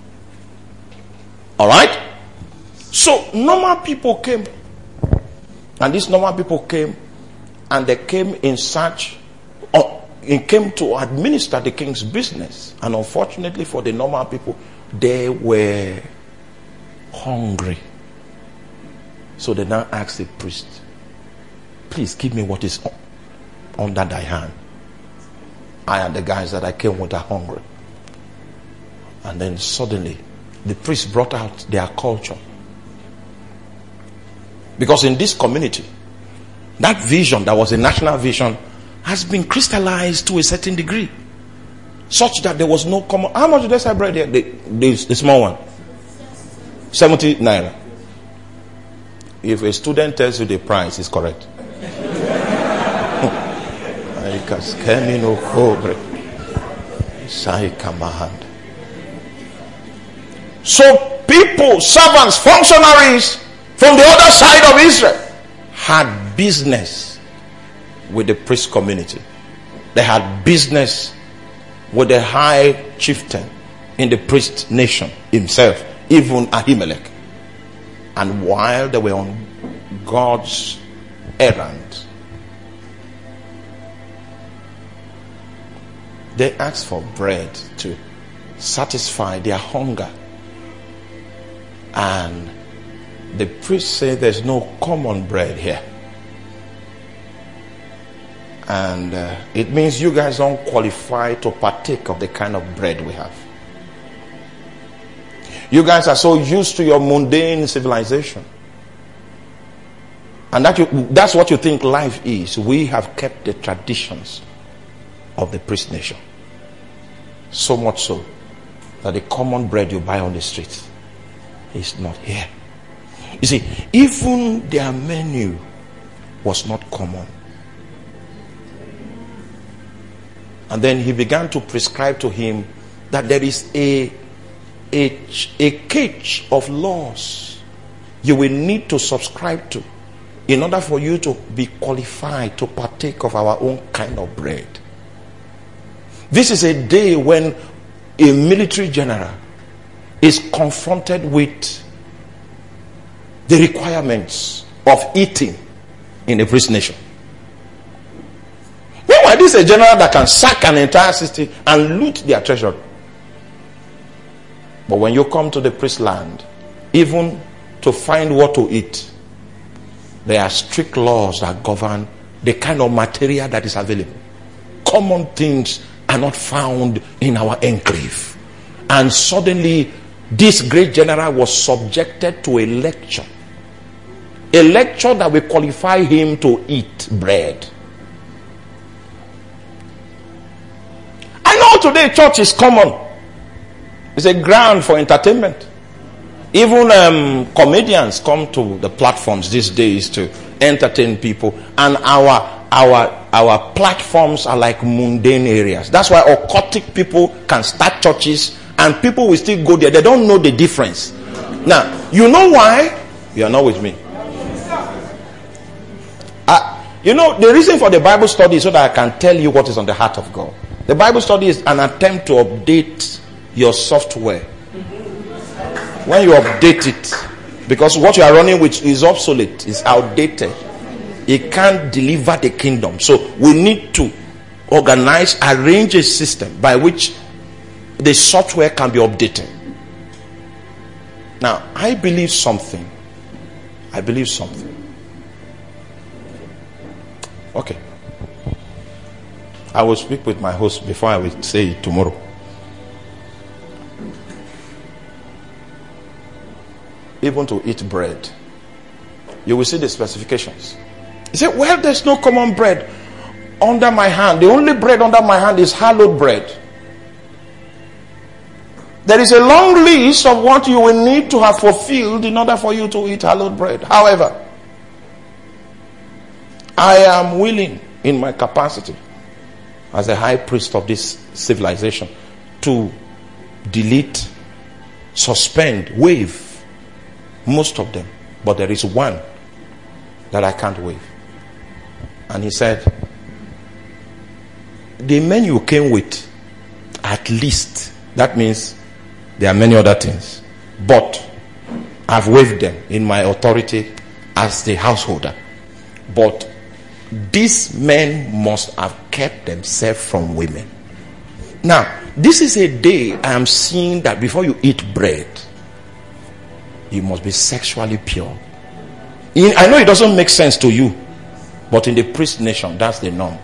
All right? So normal people came, and these normal people came, and they came in search of, it came to administer the king's business. And unfortunately for the normal people, they were hungry. So they now asked the priest, please give me what is under thy hand. I and the guys that I came with are hungry. And then suddenly the priest brought out their culture. Because in this community, that vision that was a national vision has been crystallized to a certain degree, such that there was no common. How much did they sell bread here? The, the, the small one, seventy naira. If a student tells you the price, is correct. So people, servants, functionaries from the other side of Israel had business with the priest community. They had business with the high chieftain in the priest nation himself, even Ahimelech. And while they were on God's errand, they asked for bread to satisfy their hunger. And the priest said, there's no common bread here. And uh, it means you guys don't qualify to partake of the kind of bread we have. You guys are so used to your mundane civilization. And that you, that's what you think life is. We have kept the traditions of the priest nation. So much so that the common bread you buy on the street is not here. You see, even their menu was not common. And then he began to prescribe to him that there is a, a, a cage of laws you will need to subscribe to in order for you to be qualified to partake of our own kind of bread. This is a day when a military general is confronted with the requirements of eating in a priest nation. Meanwhile, this is a general that can sack an entire city and loot their treasury. But when you come to the priest land, even to find what to eat, there are strict laws that govern the kind of material that is available. Common things are not found in our enclave. And suddenly, this great general was subjected to a lecture. A lecture that will qualify him to eat bread. I know today church is common. It's a ground for entertainment. Even um, comedians come to the platforms these days to entertain people. And our, our, our platforms are like mundane areas. That's why occultic people can start churches and people will still go there. They don't know the difference. Now, you know why? You are not with me. Uh, you know, the reason for the Bible study is so that I can tell you what is on the heart of God. The Bible study is an attempt to update your software. When you update it, because what you are running with is obsolete, is outdated. It can't deliver the kingdom. So we need to organize, arrange a system by which the software can be updated. Now, I believe something. I believe something. Okay. I will speak with my host before I will say it tomorrow. Even to eat bread, you will see the specifications. He said, well, there's no common bread under my hand. The only bread under my hand is hallowed bread. There is a long list of what you will need to have fulfilled in order for you to eat hallowed bread. However, I am willing in my capacity as a high priest of this civilization to delete, suspend, waive most of them. But there is one that I can't waive. And he said, the men you came with, at least, that means there are many other things, but I've waived them in my authority as the householder. But these men must have kept themselves from women. Now, this is a day I am seeing that before you eat bread, you must be sexually pure. I know it doesn't make sense to you, but in the priest nation, that's the norm.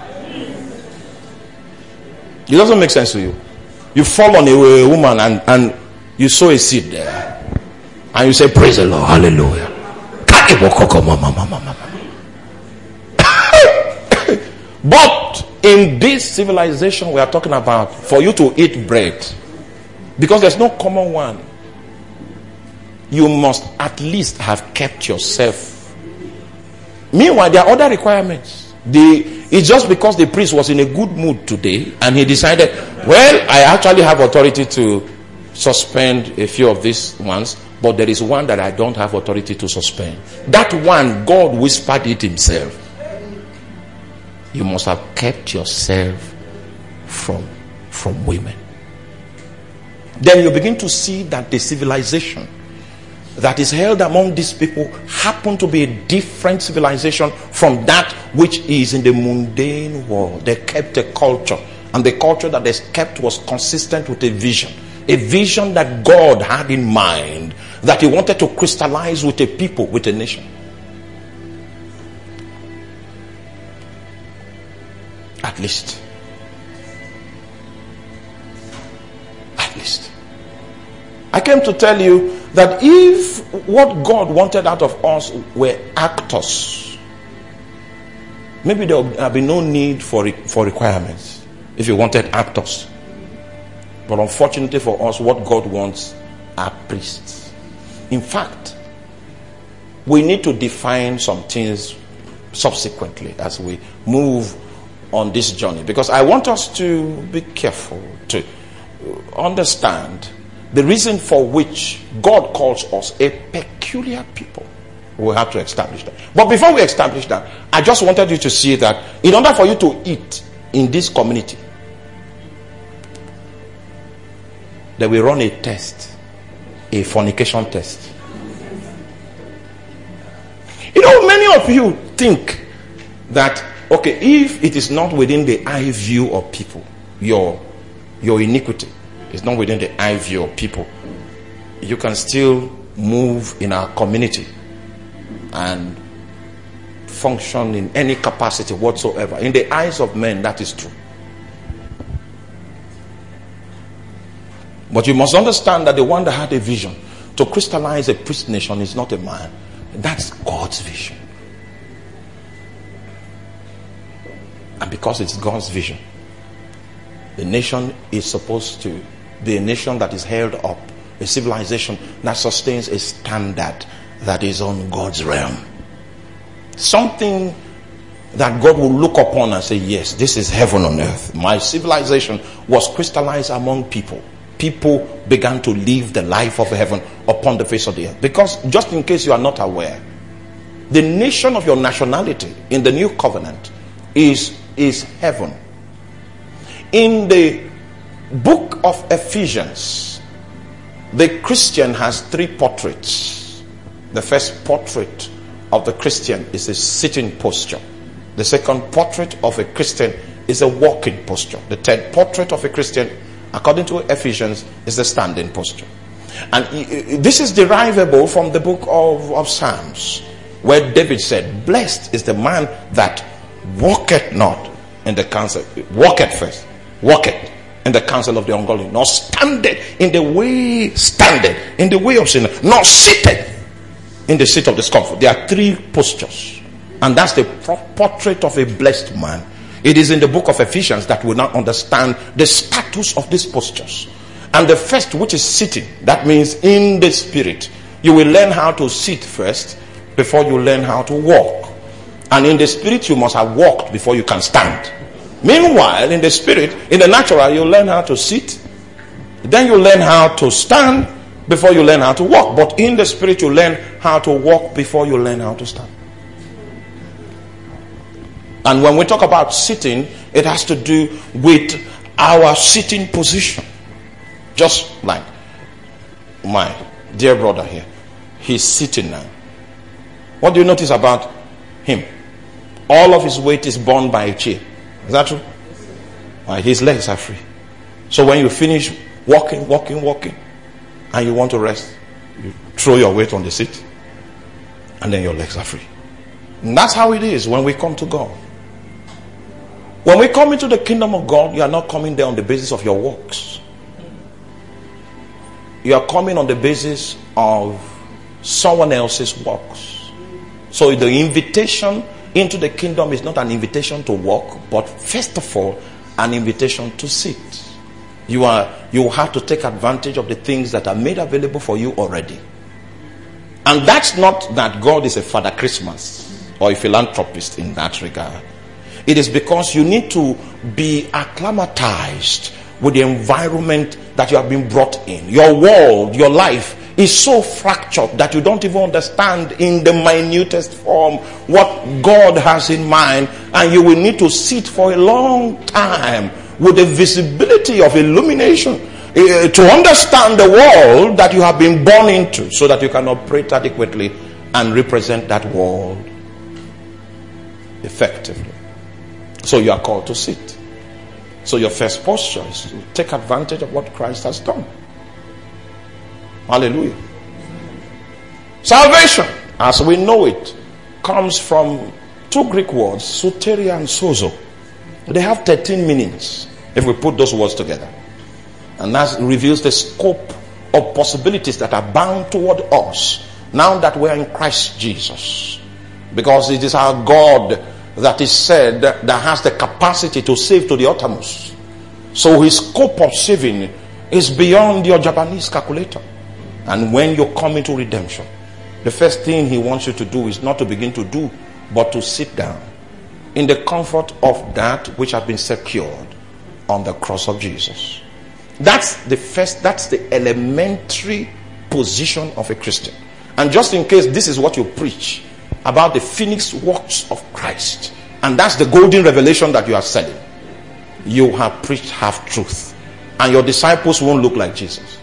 It doesn't make sense to you. You fall on a, a woman and, and you sow a seed there. And you say, praise the Lord, hallelujah. But in this civilization we are talking about, for you to eat bread, because there's no common one, you must at least have kept yourself. Meanwhile, there are other requirements. The It's just because the priest was in a good mood today and he decided, well, I actually have authority to suspend a few of these ones, but there is one that I don't have authority to suspend. That one, God whispered it himself. You must have kept yourself from, from women. Then you begin to see that the civilization that is held among these people happen to be a different civilization from that which is in the mundane world. They kept a culture, and the culture that they kept was consistent with a vision. A vision that God had in mind, that he wanted to crystallize with a people, with a nation. At least. At least. I came to tell you that if what God wanted out of us were actors, maybe there would have been no need for, for requirements if you wanted actors. But unfortunately for us, what God wants are priests. In fact, we need to define some things subsequently as we move on this journey, because I want us to be careful to understand the reason for which God calls us a peculiar people. We have to establish that. But before we establish that, I just wanted you to see that in order for you to eat in this community, that we run a test, a fornication test. You know, many of you think that, okay, if it is not within the eye view of people, your, your iniquity is not within the eye view of people, you can still move in our community and function in any capacity whatsoever. In the eyes of men, that is true. But you must understand that the one that had a vision to crystallize a priest nation is not a man. That's God's vision. And because it's God's vision, the nation is supposed to be a nation that is held up, a civilization that sustains a standard that is on God's realm. Something that God will look upon and say, yes, this is heaven on earth. My civilization was crystallized among people. People began to live the life of heaven upon the face of the earth. Because, just in case you are not aware, the nation of your nationality in the new covenant is, is heaven. In the book of Ephesians, the Christian has three portraits. The first portrait of the Christian is a sitting posture. The second portrait of a Christian is a walking posture. The third portrait of a Christian, according to Ephesians, is the standing posture. And this is derivable from the book of, of Psalms, where David said, blessed is the man that walketh not in the counsel, walketh first, walketh in the counsel of the ungodly, nor standeth in the way, standeth in the way of sin, nor sitteth in the seat of discomfort. There are three postures, and that's the portrait of a blessed man. It is in the book of Ephesians that we now understand the status of these postures. And the first, which is sitting, that means in the spirit. You will learn how to sit first before you learn how to walk. And in the spirit, you must have walked before you can stand. Meanwhile, in the spirit, in the natural, you learn how to sit. Then you learn how to stand before you learn how to walk. But in the spirit, you learn how to walk before you learn how to stand. And when we talk about sitting, it has to do with our sitting position. Just like my dear brother here. He's sitting now. What do you notice about him? All of his weight is borne by a chair. Is that true? Right, his legs are free. So when you finish walking, walking, walking, and you want to rest, you throw your weight on the seat, and then your legs are free. And that's how it is when we come to God. When we come into the kingdom of God, you are not coming there on the basis of your works. You are coming on the basis of someone else's works. So the invitation into the kingdom is not an invitation to walk, but first of all, an invitation to sit. You are you have to take advantage of the things that are made available for you already. And that's not that God is a Father Christmas or a philanthropist in that regard. It is because you need to be acclimatized with the environment that you have been brought in. Your world, your life is so fractured that you don't even understand in the minutest form what God has in mind, and you will need to sit for a long time with the visibility of illumination uh, to understand the world that you have been born into, so that you can operate adequately and represent that world effectively. So you are called to sit. So your first posture is to take advantage of what Christ has done. Hallelujah. Salvation, as we know it, comes from two Greek words, soteria and sozo. They have thirteen meanings if we put those words together. And that reveals the scope of possibilities that are bound toward us now that we are in Christ Jesus. Because it is our God that is said that has the capacity to save to the uttermost. So his scope of saving is beyond your Japanese calculator. And when you come into redemption, the first thing he wants you to do is not to begin to do, but to sit down in the comfort of that which has been secured on the cross of Jesus. That's the first, that's the elementary position of a Christian. And just in case this is what you preach about the finished works of Christ, and that's the golden revelation that you are selling, you have preached half truth, and your disciples won't look like Jesus.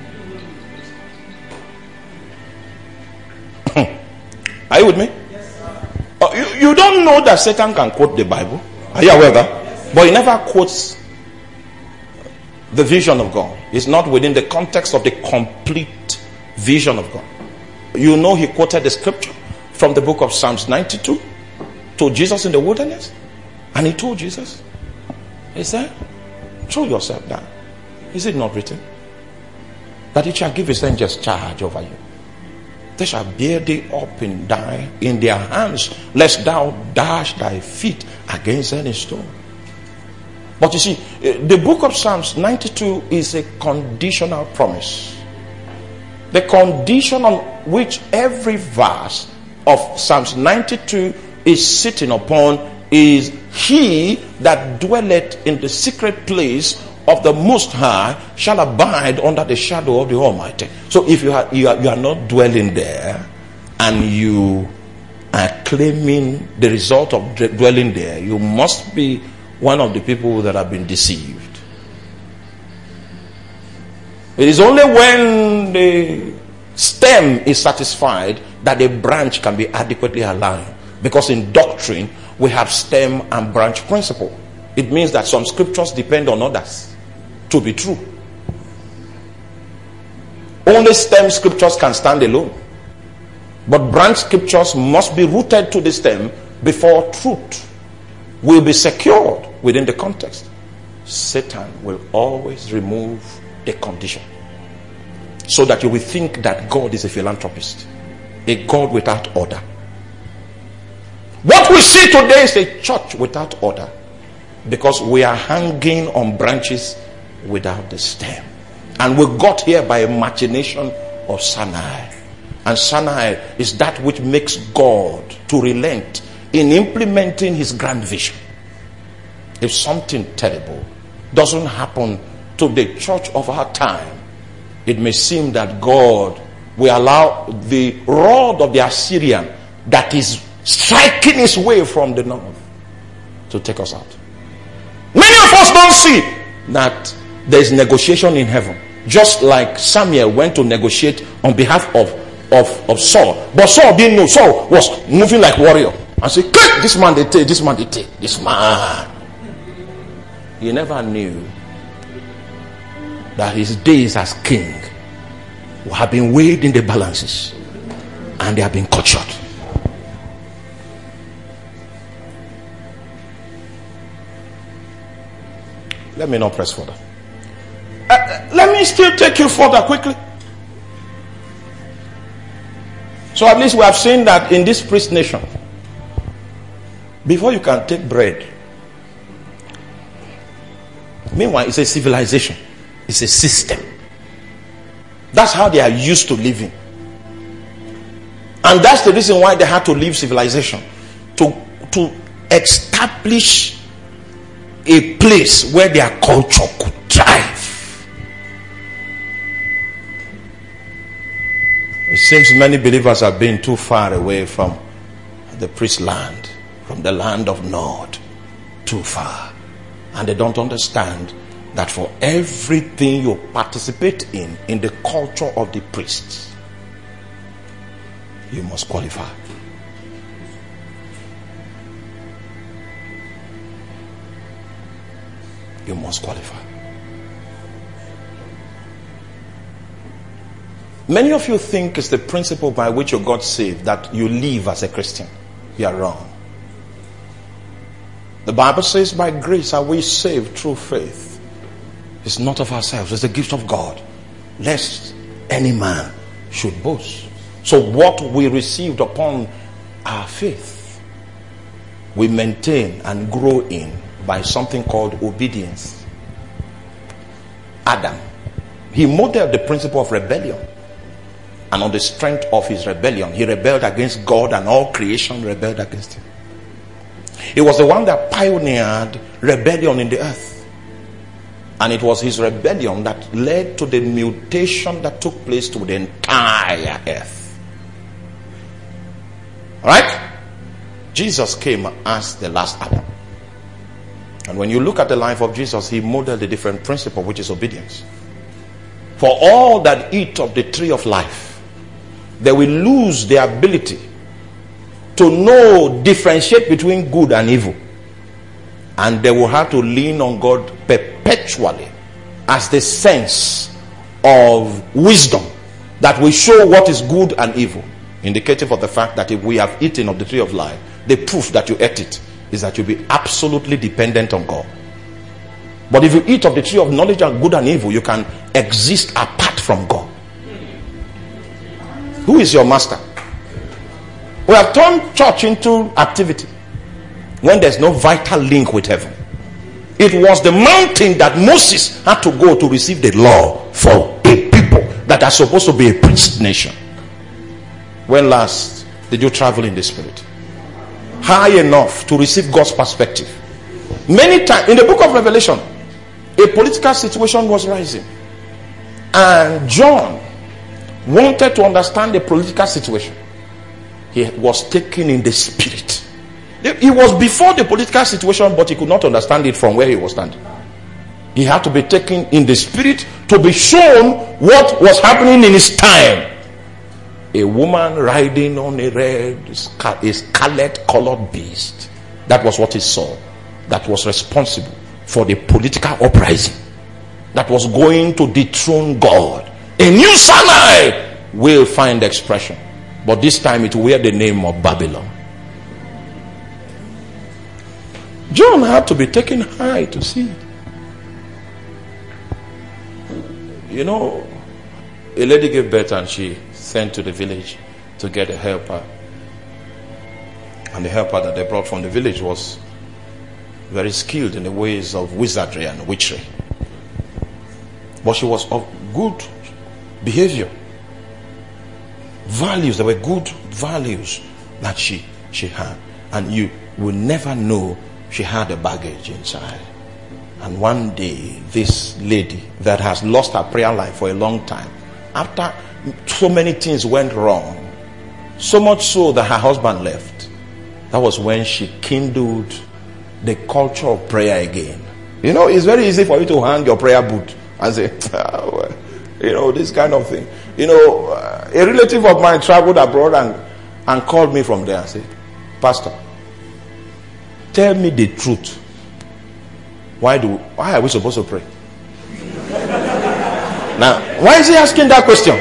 Are you with me? Yes, sir. Uh, you, you don't know that Satan can quote the Bible. Are you aware of that? Yes, but he never quotes the vision of God. It's not within the context of the complete vision of God. You know, he quoted the scripture from the book of Psalms ninety-two to Jesus in the wilderness, and he told Jesus, he said, throw yourself down. Is it not written that he shall give his angels charge over you? They shall bear thee up in thy in their hands, lest thou dash thy feet against any stone. But you see, the book of Psalms ninety-two is a conditional promise. The condition on which every verse of Psalms ninety-two is sitting upon is, he that dwelleth in the secret place of the Most High shall abide under the shadow of the Almighty. So if you are, you are, you are not dwelling there, and you are claiming the result of dwelling there, you must be one of the people that have been deceived. It is only when the stem is satisfied that the branch can be adequately aligned. Because in doctrine, we have stem and branch principle. It means that some scriptures depend on others to be true. Only stem scriptures can stand alone. But branch scriptures must be rooted to the stem before truth will be secured within the context. Satan will always remove the condition so that you will think that God is a philanthropist, a God without order. What we see today is a church without order because we are hanging on branches without the stem. And we got here by a machination of Sinai. And Sinai is that which makes God to relent in implementing his grand vision. If something terrible doesn't happen to the church of our time, it may seem that God will allow the rod of the Assyrian that is striking its way from the north to take us out. Many of us don't see that there is negotiation in heaven. Just like Samuel went to negotiate on behalf of, of, of Saul. But Saul didn't know. Saul was moving like warrior. And said, this man they take, this man they take, this man. He never knew that his days as king have been weighed in the balances and they have been cut short. Let me not press further. Uh, let me still take you further quickly. So at least we have seen that in this priest nation, before you can take bread, meanwhile it's a civilization, it's a system. That's how they are used to living. And that's the reason why they had to leave civilization, to, to establish a place where their culture could thrive. It seems many believers have been too far away from the priest land, from the land of Nod, too far. And they don't understand that for everything you participate in, in the culture of the priests, you must qualify. You must qualify. Many of you think it's the principle by which you got saved that you live as a Christian. You are wrong. The Bible says by grace are we saved through faith. It's not of ourselves, it's the gift of God, lest any man should boast. So what we received upon our faith, we maintain and grow in by something called obedience. Adam, he modeled the principle of rebellion. And on the strength of his rebellion, he rebelled against God and all creation rebelled against him. He was the one that pioneered rebellion in the earth. And it was his rebellion that led to the mutation that took place to the entire earth. Alright? Jesus came as the last Adam. And when you look at the life of Jesus, he modeled a different principle, which is obedience. For all that eat of the tree of life, they will lose their ability to know, differentiate between good and evil. And they will have to lean on God perpetually as the sense of wisdom that will show what is good and evil. Indicative of the fact that if we have eaten of the tree of life, the proof that you ate it is that you'll be absolutely dependent on God. But if you eat of the tree of knowledge of good and evil, you can exist apart from God. Who is your master? We have turned church into activity when there's no vital link with heaven. It was the mountain that Moses had to go to receive the law for a people that are supposed to be a priest nation. When last did you travel in the spirit? High enough to receive God's perspective. Many times in the book of Revelation, a political situation was rising. And John wanted to understand the political situation. He was taken in the spirit. He was before the political situation, but he could not understand it from where he was standing. He had to be taken in the spirit to be shown what was happening in his time. A woman riding on a red, a scarlet colored beast. That was what he saw. that was responsible for the political uprising that was going to dethrone God. A new Sinai will find expression, but this time it will wear the name of Babylon. John had to be taken high to see it. You know, a lady gave birth and she sent to the village to get a helper. And the helper that they brought from the village was very skilled in the ways of wizardry and witchery. But she was of good behavior. Values, there were good values that she, she had. And you will never know she had a baggage inside. And one day, this lady that has lost her prayer life for a long time, after so many things went wrong, so much so that her husband left, that was when she kindled the culture of prayer again. You know, it's very easy for you to hang your prayer boot and say, oh, well, you know, this kind of thing. You know, uh, a relative of mine traveled abroad and, and called me from there and said, Pastor, tell me the truth. Why do why are we supposed to pray? Now, why is he asking that question?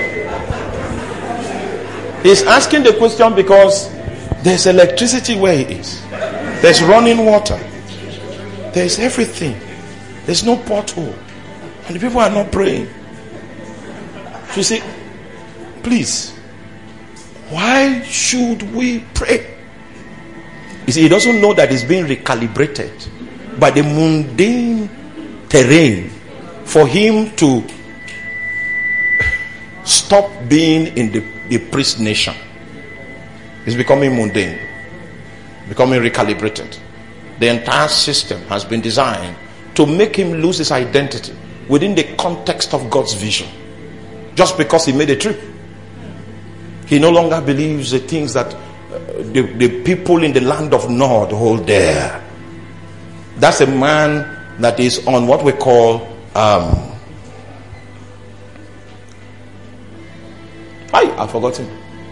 He's asking the question because there's electricity where he is. There's running water. There's everything. There's no pothole. And the people are not praying. So you see, please, why should we pray? You see, he doesn't know that he's being recalibrated by the mundane terrain for him to stop being in the, the priest nation. He's becoming mundane, becoming recalibrated. The entire system has been designed to make him lose his identity within the context of God's vision. Just because he made a trip, he no longer believes the things that uh, the, the people in the land of Nod hold dear. That's a man that is on what we call um I, I've forgotten.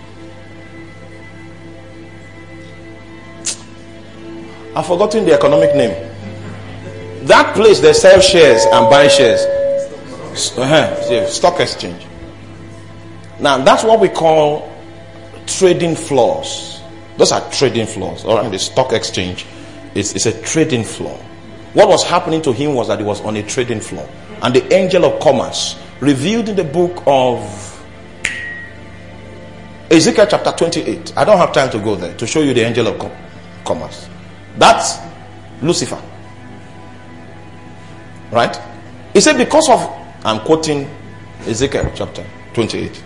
I've forgotten the economic name. That place they sell shares and buy shares. Uh-huh, stock exchange. Now that's what we call trading floors. Those are trading floors. All right, the stock exchange is, is a trading floor. What was happening to him was that he was on a trading floor, and the angel of commerce revealed in the book of Ezekiel chapter twenty-eight. I don't have time to go there to show you the angel of com- commerce. That's Lucifer. Right? He said because of, I'm quoting Ezekiel chapter twenty-eight.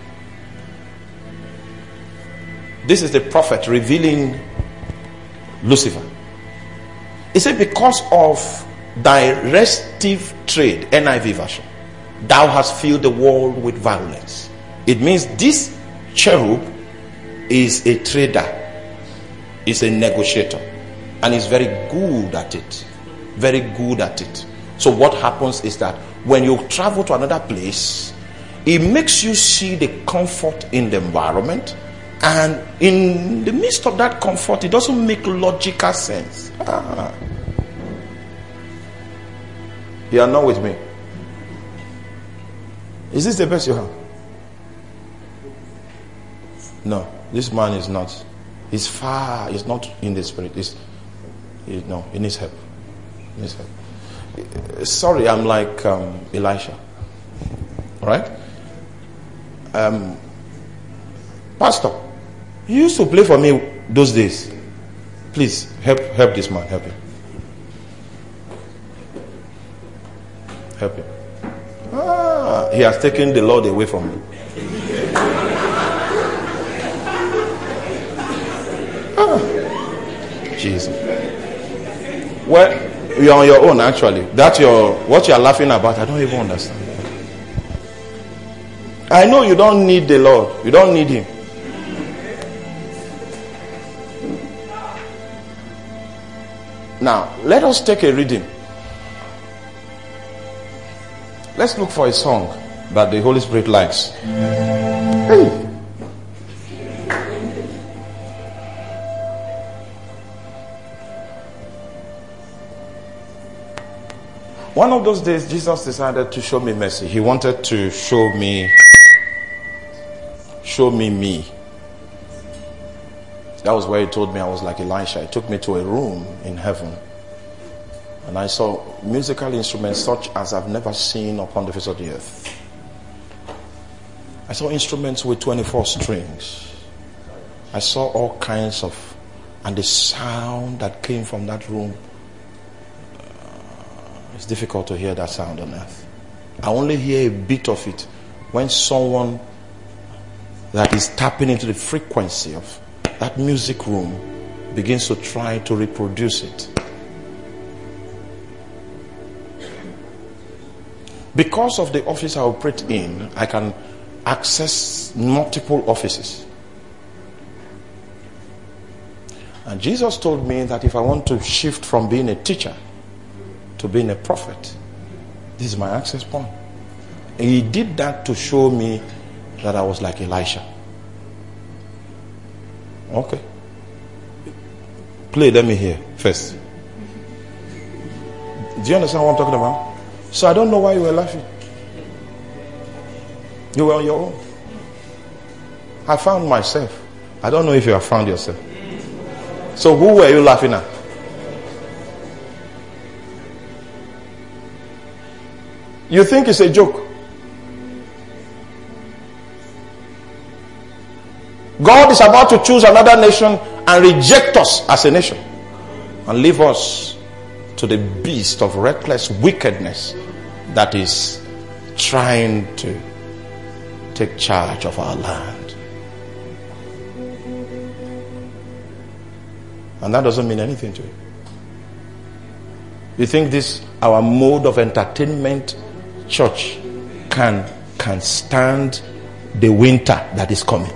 This is the prophet revealing Lucifer. He said because of thy restive trade, N I V version, thou hast filled the world with violence. It means this cherub is a trader, is a negotiator, and is very good at it. Very good at it. So what happens is that when you travel to another place, it makes you see the comfort in the environment, and in the midst of that comfort, it doesn't make logical sense. Ah. You are not with me. Is this the best you have? No, this man is not. He's far. He's not in the spirit. He's, he, no, he needs help. He needs help. Sorry, I'm like um, Elisha. All right? Um, Pastor, you used to play for me those days. Please help help this man. Help him. Help him. Ah, he has taken the Lord away from me. Ah, Jesus. Well, you're on your own actually. That's your what you're laughing about. I don't even understand. I know you don't need the Lord. You don't need him. Now, let us take a reading. Let's look for a song that the Holy Spirit likes. Hey. One of those days, Jesus decided to show me mercy. He wanted to show me, show me me. That was where he told me I was like Elisha. He took me to a room in heaven. And I saw musical instruments such as I've never seen upon the face of the earth. I saw instruments with twenty-four strings. I saw all kinds of, and the sound that came from that room, uh, it's difficult to hear that sound on earth. I only hear a bit of it when someone that is tapping into the frequency of that music room begins to try to reproduce it. Because of the office I operate in, I can access multiple offices. And Jesus told me that if I want to shift from being a teacher to being a prophet, this is my access point. And he did that to show me that I was like Elisha. Okay. Play, let me hear first. Do you understand what I'm talking about? So I don't know why you were laughing. You were on your own. I found myself. I don't know if you have found yourself. So who were you laughing at? You think it's a joke? God is about to choose another nation and reject us as a nation and leave us to the beast of reckless wickedness that is trying to take charge of our land. And that doesn't mean anything to you. You think this, our mode of entertainment church, can can stand the winter that is coming?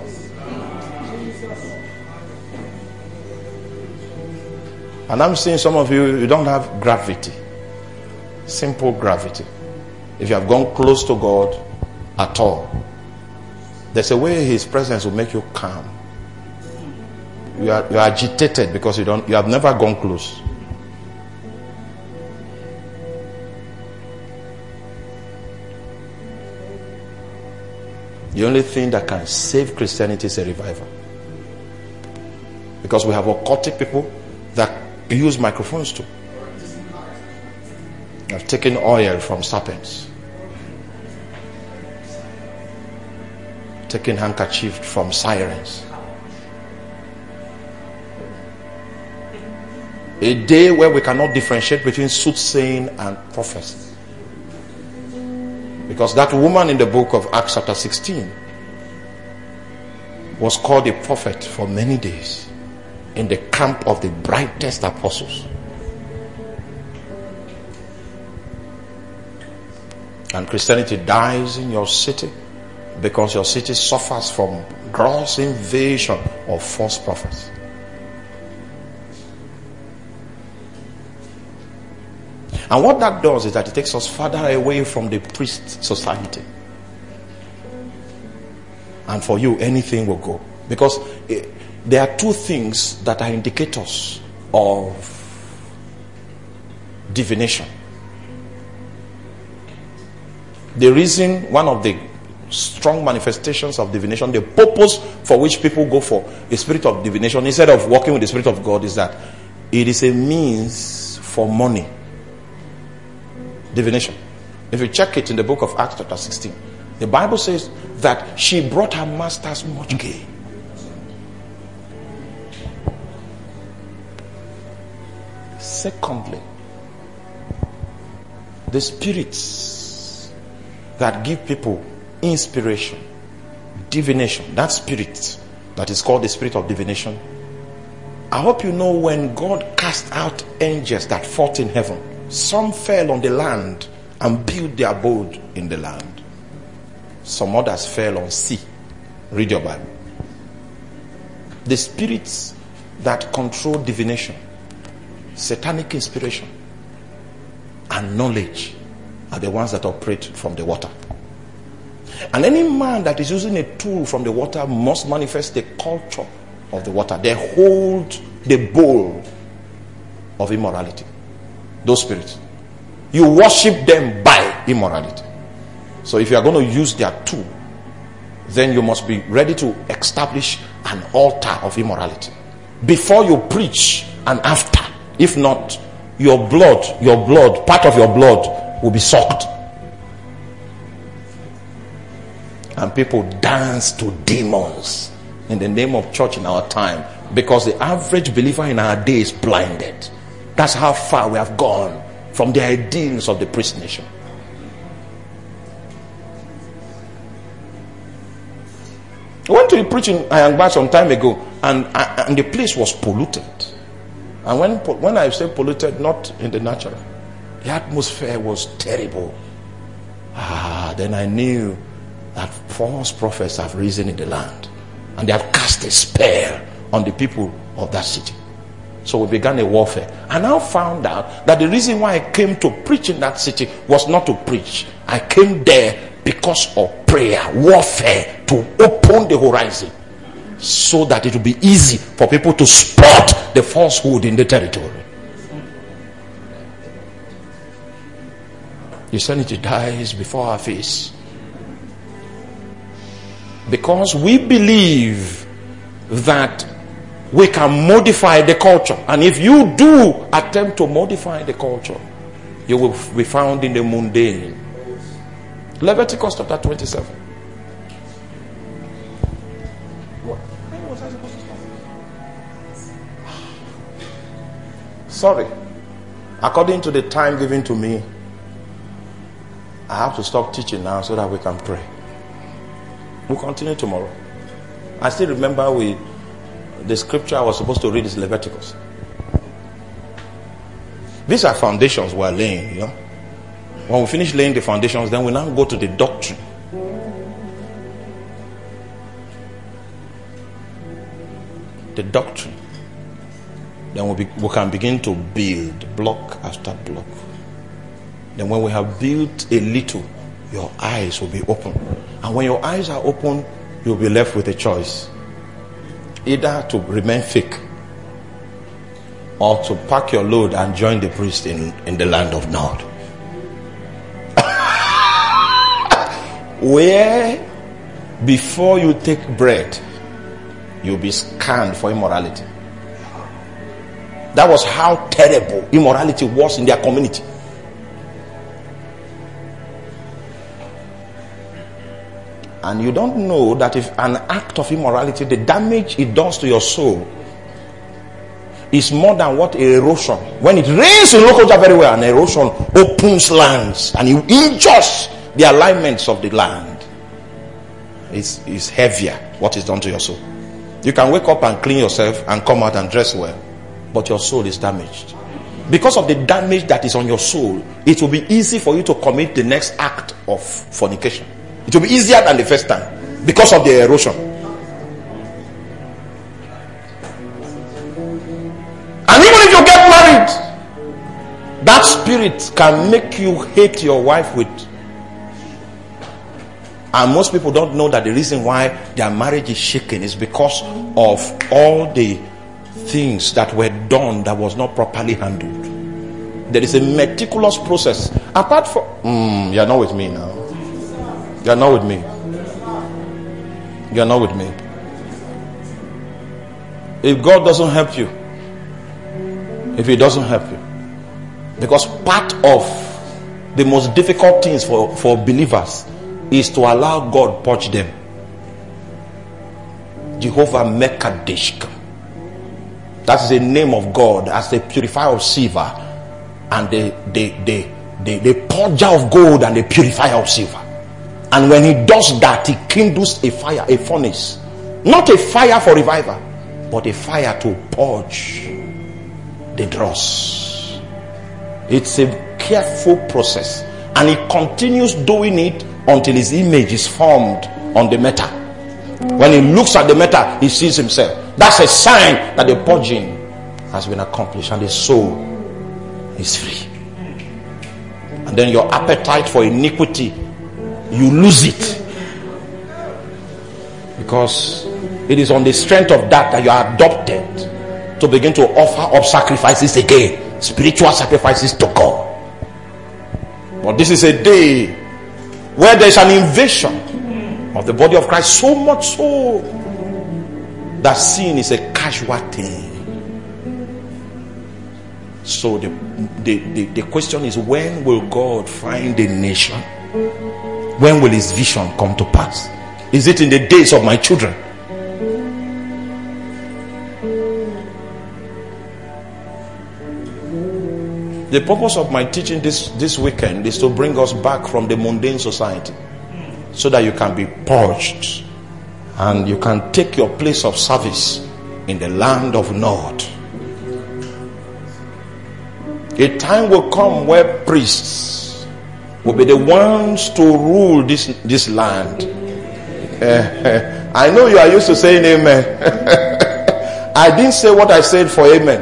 And I'm seeing some of you, you don't have gravity. Simple gravity. If you have gone close to God at all, there's a way his presence will make you calm. You are, you are agitated because you don't, you have never gone close. The only thing that can save Christianity is a revival. Because we have occultic people that use microphones too. I've taken oil from serpents, taken handkerchief from sirens. A day where we cannot differentiate between soothsaying and prophecy. Because that woman in the book of Acts chapter sixteen was called a prophet for many days in the camp of the brightest apostles. And Christianity dies in your city because your city suffers from gross invasion of false prophets. And what that does is that it takes us further away from the priest society. And for you, anything will go. Because it, there are two things that are indicators of divination. The reason, one of the strong manifestations of divination, the purpose for which people go for the spirit of divination instead of working with the spirit of God, is that it is a means for money. Divination. If you check it in the book of Acts chapter sixteen, the Bible says that she brought her masters much gain. Secondly, the spirits that give people inspiration, divination, that spirit that is called the spirit of divination. I hope you know when God cast out angels that fought in heaven, some fell on the land and built their abode in the land. Some others fell on sea. Read your Bible. The spirits that control divination, satanic inspiration, and knowledge are the ones that operate from the water. And any man that is using a tool from the water must manifest the culture of the water. They hold the bowl of immorality. Those spirits. You worship them by immorality. So if you are going to use their tool, then you must be ready to establish an altar of immorality before you preach and after. If not, your blood, your blood, part of your blood will be sucked. And people dance to demons in the name of church in our time, because the average believer in our day is blinded. That's how far we have gone from the ideals of the priest nation. I went to a preaching Ayangba some time ago, and, and the place was polluted. And when, when I say polluted, not in the natural, the atmosphere was terrible. Ah, then I knew that false prophets have risen in the land, and they have cast a spell on the people of that city. So we began a warfare. I now found out that the reason why I came to preach in that city was not to preach. I came there because of prayer, warfare, to open the horizon, so that it will be easy for people to spot the falsehood in the territory. The sanity dies before our face, because we believe that we can modify the culture. And if you do attempt to modify the culture, you will be found in the mundane. Leviticus chapter twenty-seven. When was I supposed to stop? Sorry. According to the time given to me, I have to stop teaching now so that we can pray. We'll continue tomorrow. I still remember we the scripture I was supposed to read is Leviticus. These are foundations we're laying, you know. When we finish laying the foundations, then we now go to the doctrine. The doctrine. Then we, be, we can begin to build block after block. Then when we have built a little, your eyes will be open. And when your eyes are open, you'll be left with a choice. Either to remain fake, or to pack your load and join the priest in, in the land of Nod. Where before you take bread, you'll be scanned for immorality. That was how terrible immorality was in their community. And you don't know that if an act of immorality, the damage it does to your soul is more than what erosion. When it rains in Lokoja very well, an erosion opens lands and it injures the alignments of the land. It's, it's heavier what is done to your soul. You can wake up and clean yourself and come out and dress well, but your soul is damaged. Because of the damage that is on your soul, it will be easy for you to commit the next act of fornication. It will be easier than the first time because of the erosion. And even if you get married, that spirit can make you hate your wife with. And most people don't know that the reason why their marriage is shaken is because of all the things that were done that was not properly handled. There is a meticulous process. Apart from, mm, you're not with me now. You're not with me. You're not with me. If God doesn't help you, if He doesn't help you, because part of the most difficult things for, for believers is to allow God purge them. Jehovah Mekadeshk. That is the name of God as the purifier of silver and the, the, the, the, the purger of gold and the purifier of silver. And when He does that, He kindles a fire, a furnace. Not a fire for revival, but a fire to purge the dross. It's a careful process. And He continues doing it until His image is formed on the metal. When He looks at the metal, He sees Himself. That's a sign that the purging has been accomplished and the soul is free. And then your appetite for iniquity, you lose it, because it is on the strength of that that you are adopted to begin to offer up sacrifices again, spiritual sacrifices to God. But this is a day where there's an invasion of the body of Christ, so much so that sin is a casual thing. So the, the, the, the question is, when will God find a nation? When will his vision come to pass? Is it in the days of my children? The purpose of my teaching this, this weekend is to bring us back from the mundane society, so that you can be purged and you can take your place of service in the land of Nod. A time will come where priests will be the ones to rule this, this land. Uh, I know you are used to saying amen. I didn't say what I said for amen.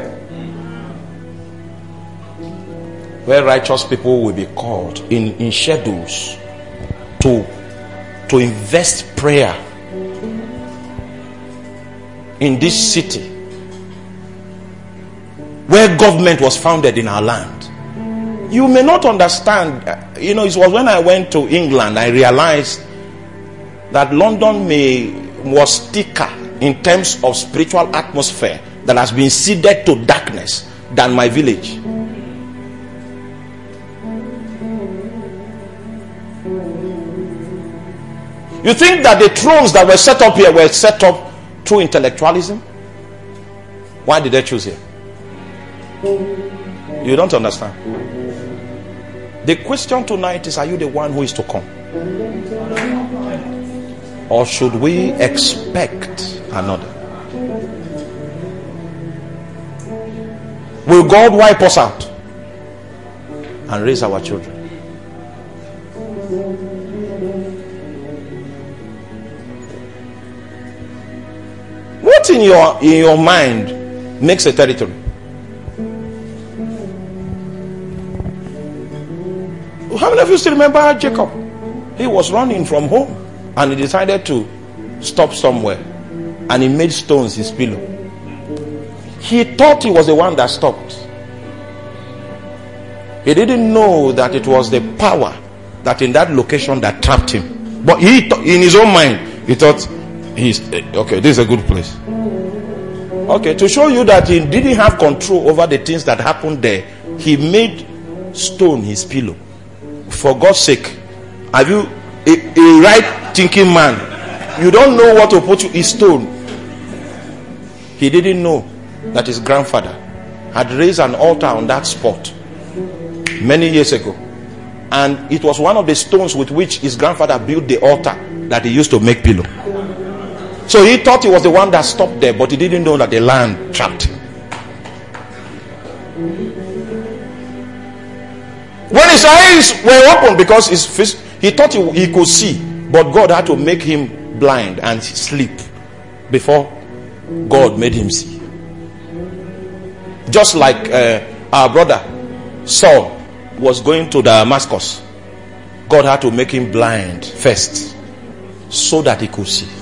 Where righteous people will be called in, in schedules to, to invest prayer in this city, where government was founded in our land. You may not understand. You know, it was when I went to England I realized that London may was thicker in terms of spiritual atmosphere that has been ceded to darkness than my village. You think that the thrones that were set up here were set up through intellectualism? Why did they choose here? You don't understand. The question tonight is, are you the one who is to come? Or should we expect another? Will God wipe us out and raise our children? What in your in your mind makes a territory? How many of you still remember Jacob? He was running from home and he decided to stop somewhere, and he made stones his pillow. He thought he was the one that stopped. He didn't know that it was the power that in that location that trapped him. But he th- in his own mind he thought, he's okay, this is a good place. Okay, to show you that he didn't have control over the things that happened there, he made stone his pillow. For God's sake, have you a, a right thinking man? You don't know what to put in stone. He didn't know that his grandfather had raised an altar on that spot many years ago, and it was one of the stones with which his grandfather built the altar that he used to make pillow. So he thought he was the one that stopped there, but he didn't know that the land trapped him. When his eyes were open, because his face, he thought he, he could see, but God had to make him blind and sleep before God made him see. Just like uh, our brother Saul was going to Damascus, God had to make him blind first so that he could see.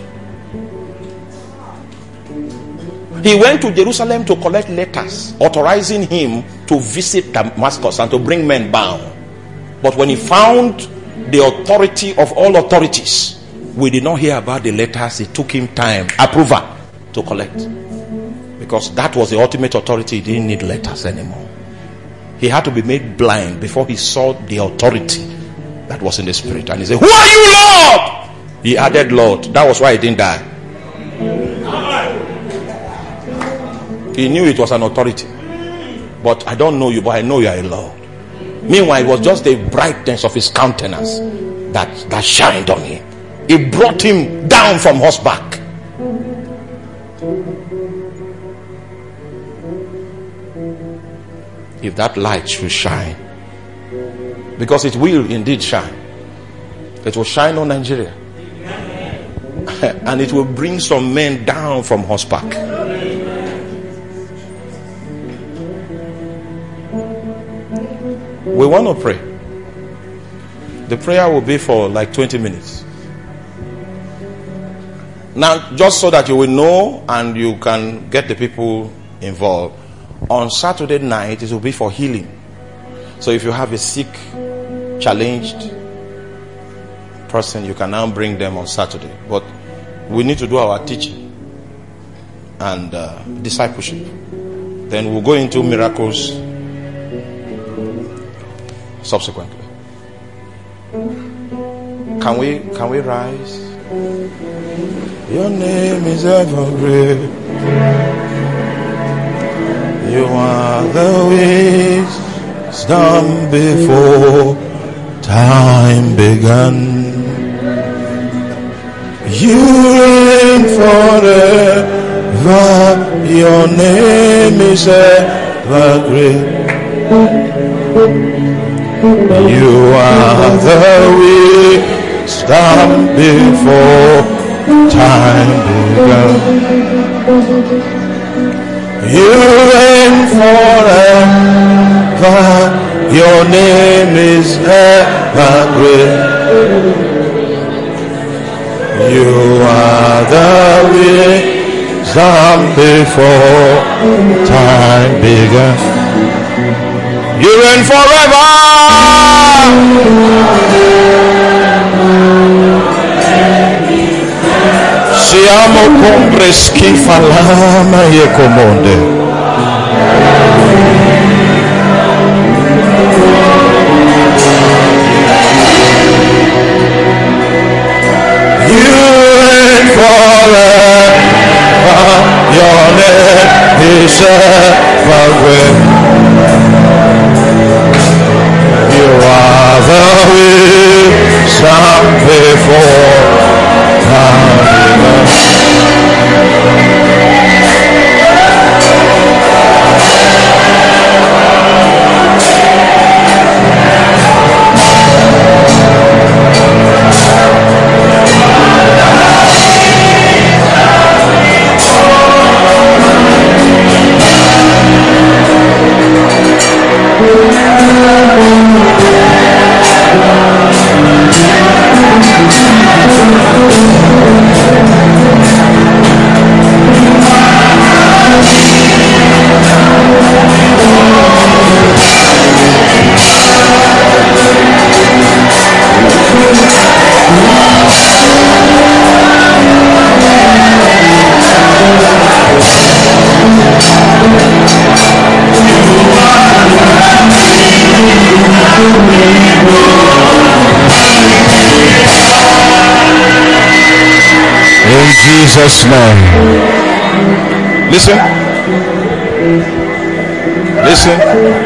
He went to Jerusalem to collect letters authorizing him to visit Damascus and to bring men bound. But when he found the authority of all authorities, we did not hear about the letters. It took him time, approval, to collect. Because that was the ultimate authority. He didn't need letters anymore. He had to be made blind before he saw the authority that was in the spirit. And he said, "Who are you, Lord?" He added Lord. That was why he didn't die. He knew it was an authority. But I don't know you, but I know you are a Lord. Meanwhile, it was just the brightness of his countenance that, that shined on him. It brought him down from horseback. If that light should shine, because it will indeed shine, it will shine on Nigeria. And it will bring some men down from horseback. We want to pray. The prayer will be for like twenty minutes. Now, just so that you will know and you can get the people involved, on Saturday night it will be for healing. So if you have a sick challenged person, you can now bring them on Saturday. But we need to do our teaching and uh, discipleship. Then we'll go into miracles subsequently. Can we can we rise? Your name is ever great. You are the wisdom before time began. You reign forever. Your name is ever great. You are the wisdom before time began. You reign forever. Your name is ever great. You are the wisdom before time began. You reign forever. Siamo compre schifa lama e comonde. You reign forever. Your name is ever great. You are the wisdom before time began. Jesus' name. Listen. Listen.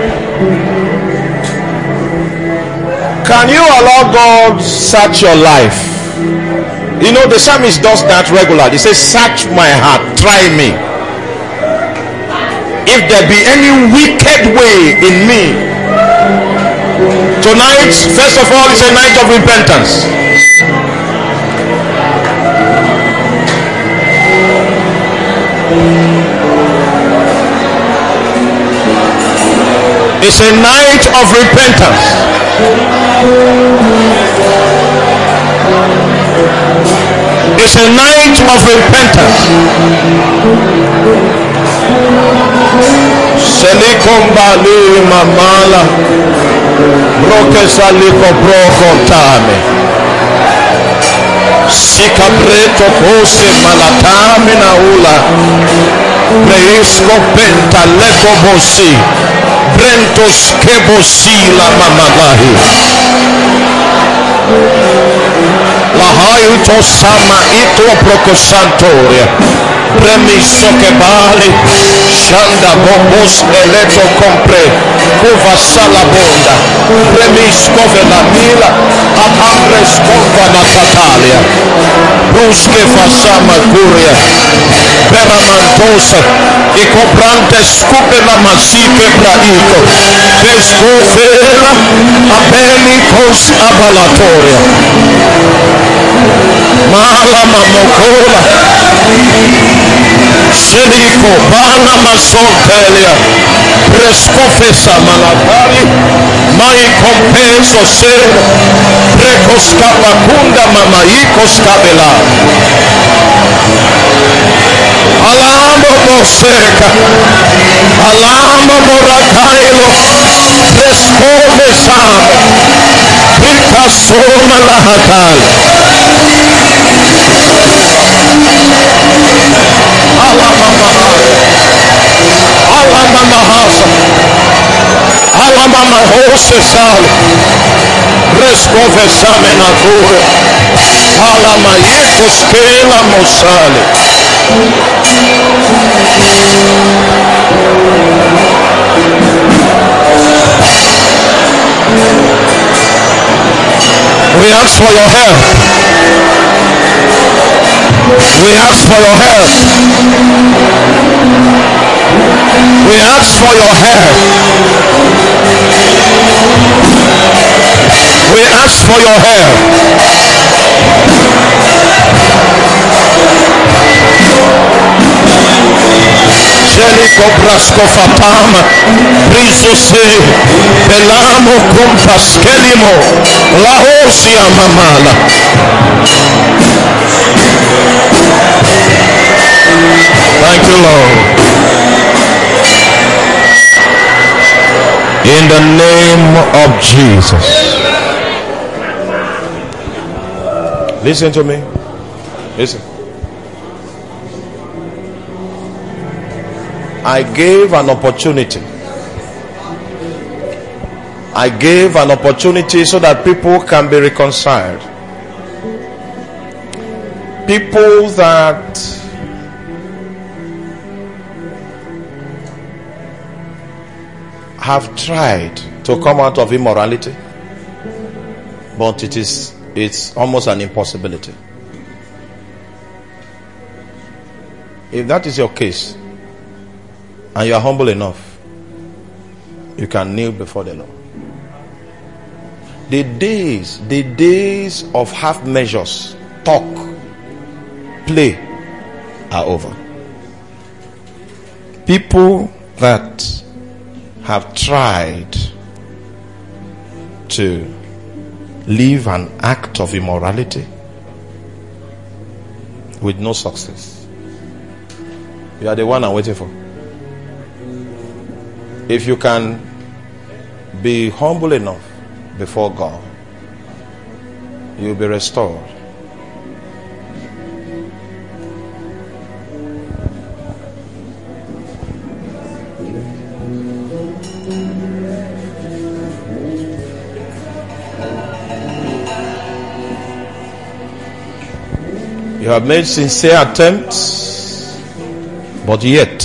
Can you allow God search your life? You know, the psalmist does that regularly. He says, search my heart, try me. If there be any wicked way in me. Tonight, first of all, is a night of repentance. It's a night of repentance. It's a night of repentance. Selikombali mamala broke saliko broko tame sikabreto kose malatame na ula preisko penta leko bosi brentos kebosila mamalahi lahayu to sama ito prokosantoria Premiso che vale Shanda bobos eleto compre Kuva salabonda Premisco vela mila Ahambre scova la Catalia Brusche fasama curia Peramantosa E coprante scupe la massive braico Pescofela Abelicos abalatoria Mala mamocola Selico bana masontelia Prescofesa malatari Mai compenso ser Precos capacunda mamaicos cabela Alamo boseca Alamo moracailo Prescofesame Kasoma lahakal. Alamamahasa. Alamamahose sale. Rescove samenature. Alamayekos kela mosale. We ask for your help. We ask for your help. We ask for your help. We ask for your help. Jelico brasco fatama, brisose, belamo compas kelimo, la osia mamala. Thank you, Lord. In the name of Jesus. Listen to me. Listen. I gave an opportunity. I gave an opportunity so that people can be reconciled. People that have tried to come out of immorality, but it is it's almost an impossibility. If that is your case, and you are humble enough, you can kneel before the Lord. The days, the days of half measures, talk, play are over. People that have tried to live an act of immorality with no success, you are the one I'm waiting for. If you can be humble enough before God, you'll be restored. You have made sincere attempts, but yet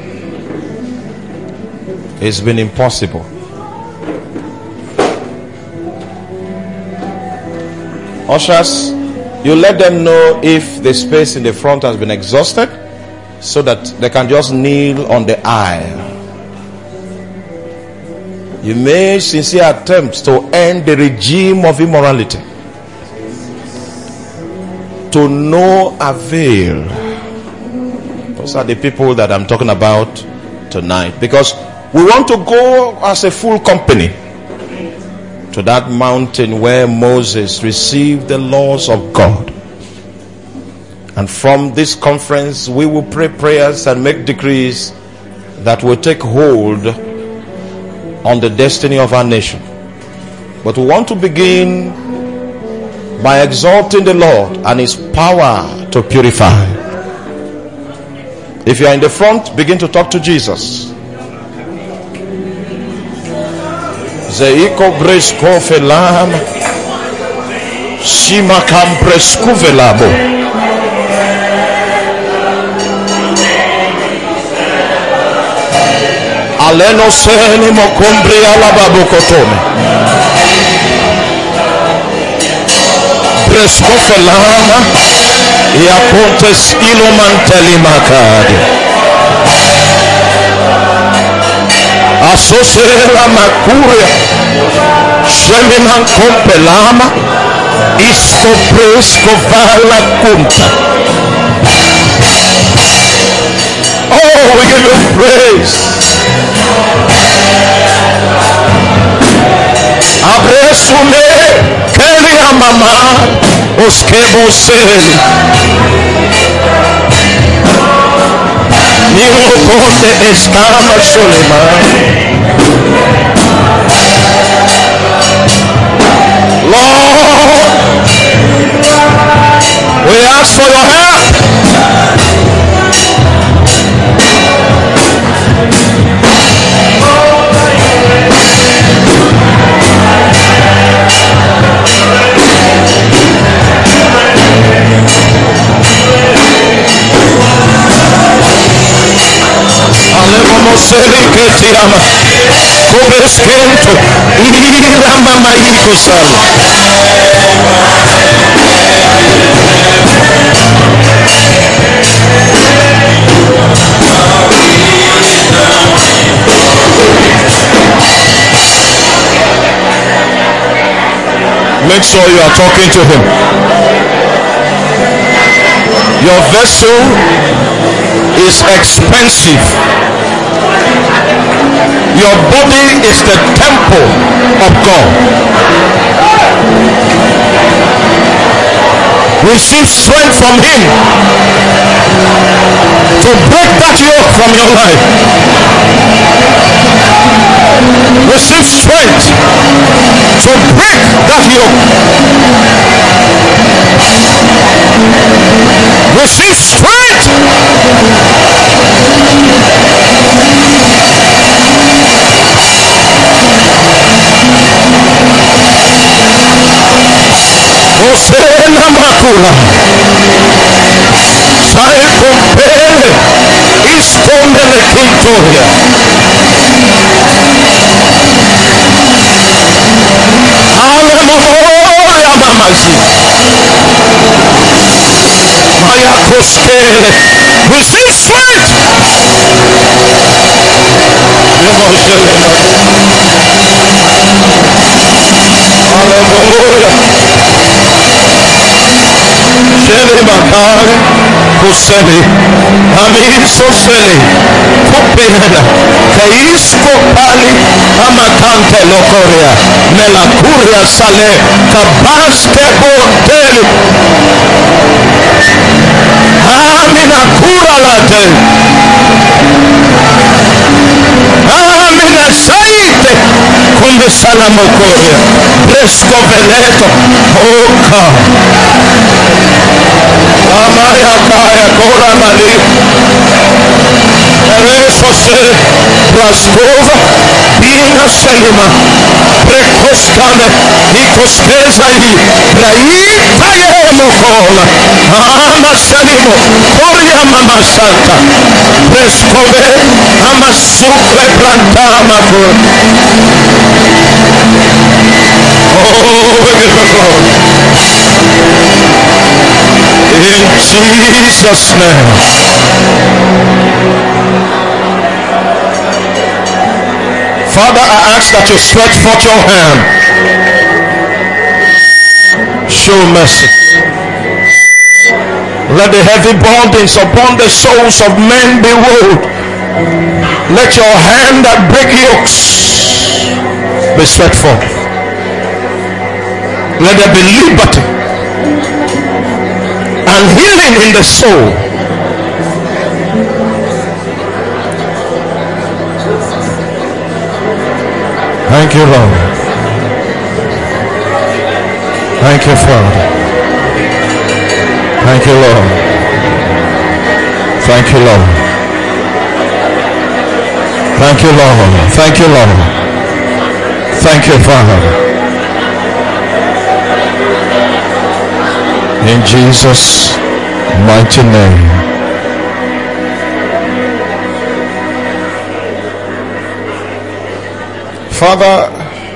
it's been impossible. Ushers, you let them know if the space in the front has been exhausted, so that they can just kneel on the aisle. You made sincere attempts to end the regime of immorality, to no avail. Those are the people that I'm talking about tonight, because we want to go as a full company to that mountain where Moses received the laws of God. And from this conference, we will pray prayers and make decrees that will take hold on the destiny of our nation. But we want to begin by exalting the Lord and His power to purify. If you are in the front, begin to talk to Jesus. Zeiko bresko felam Shima kambresku velabo Aleno seni mokombri alababo kotome Bresko felama Iapontes ilomanteli makadi Asosela makuria Sheminan kompelama Isto presko vala kunta. Oh, we give you praise. Abresume Kelia mama Oskebo seli Nimo konde eskama Suleiman Lord, Tiama. Cobresquento. Irama Maiko Sal. Make sure you are talking to him. Your vessel is expensive. Your body is the temple of God. Receive strength from him to break that yoke from your life. Receive strength to break that yoke. Receive strength. Osena Makula. Sai compele ispondele Victoria. Aleluia, mamazi. Maya koskele. Receive strength. Aleluia. Shele makare kusele. Amin sosele. Kupinela. Kaisko pali amakante lokoria. Melakuria sale. Kabaske boteli. Amina kura late. Amina saite. Come salamokoria. Resco veleto. Oh God. Amaya kaya kora mali. Ereso se Praskova Bina Selima Prekoskane Nikoskeza i Raita Yemokola Ama Selimo Koria Mama Santa Preskove Ama Sukle Brantama Oh, we give the glory. In Jesus' name. Father, I ask that you stretch forth your hand. Show mercy. Let the heavy burdens upon the souls of men be rolled. Let your hand that break yokes be stretched forth. Let there be liberty and healing in the soul. Thank you, Lord. Thank you, Father. Thank you, Lord. Thank you, Lord. Thank you, Lord. Thank you, Lord. Thank you, Father. In Jesus' mighty name. Father,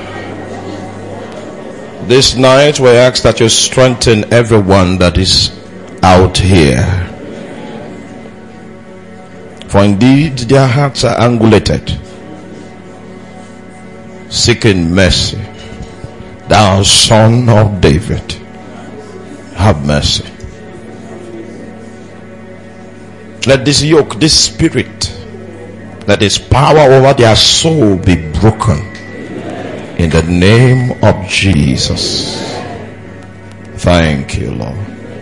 this night we ask that you strengthen everyone that is out here. For indeed their hearts are angulated, seeking mercy. Thou Son of David, have mercy. Let this yoke, this spirit that is power over their soul be broken. In the name of Jesus. Thank you, Lord.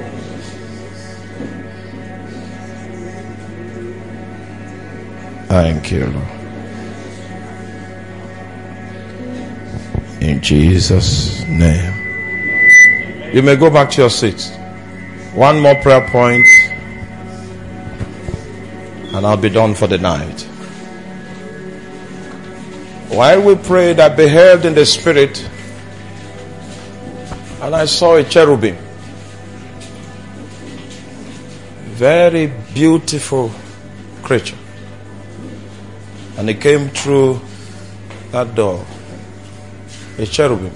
Thank you, Lord. In Jesus' name. You may go back to your seats. One more prayer point, and I'll be done for the night. While we prayed, I beheld in the spirit, and I saw a cherubim. Very beautiful creature. And he came through that door, a cherubim.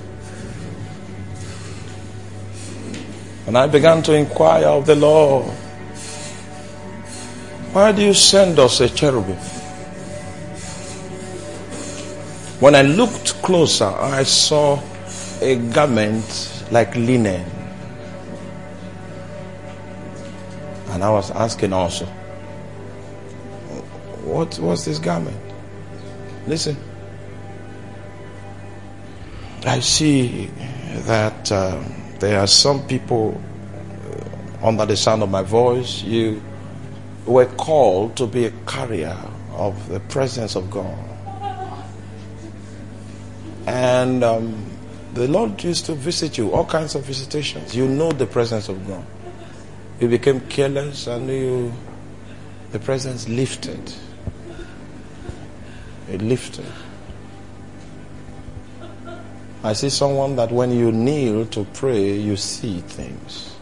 And I began to inquire of the Lord, why do you send us a cherubim? When I looked closer, I saw a garment like linen. And I was asking also, what was this garment? Listen. I see that um, there are some people uh, under the sound of my voice. You were called to be a carrier of the presence of God. And um, the Lord used to visit you, all kinds of visitations. You know the presence of God. You became careless and you, the presence lifted. It lifted. I see someone that when you kneel to pray, you see things.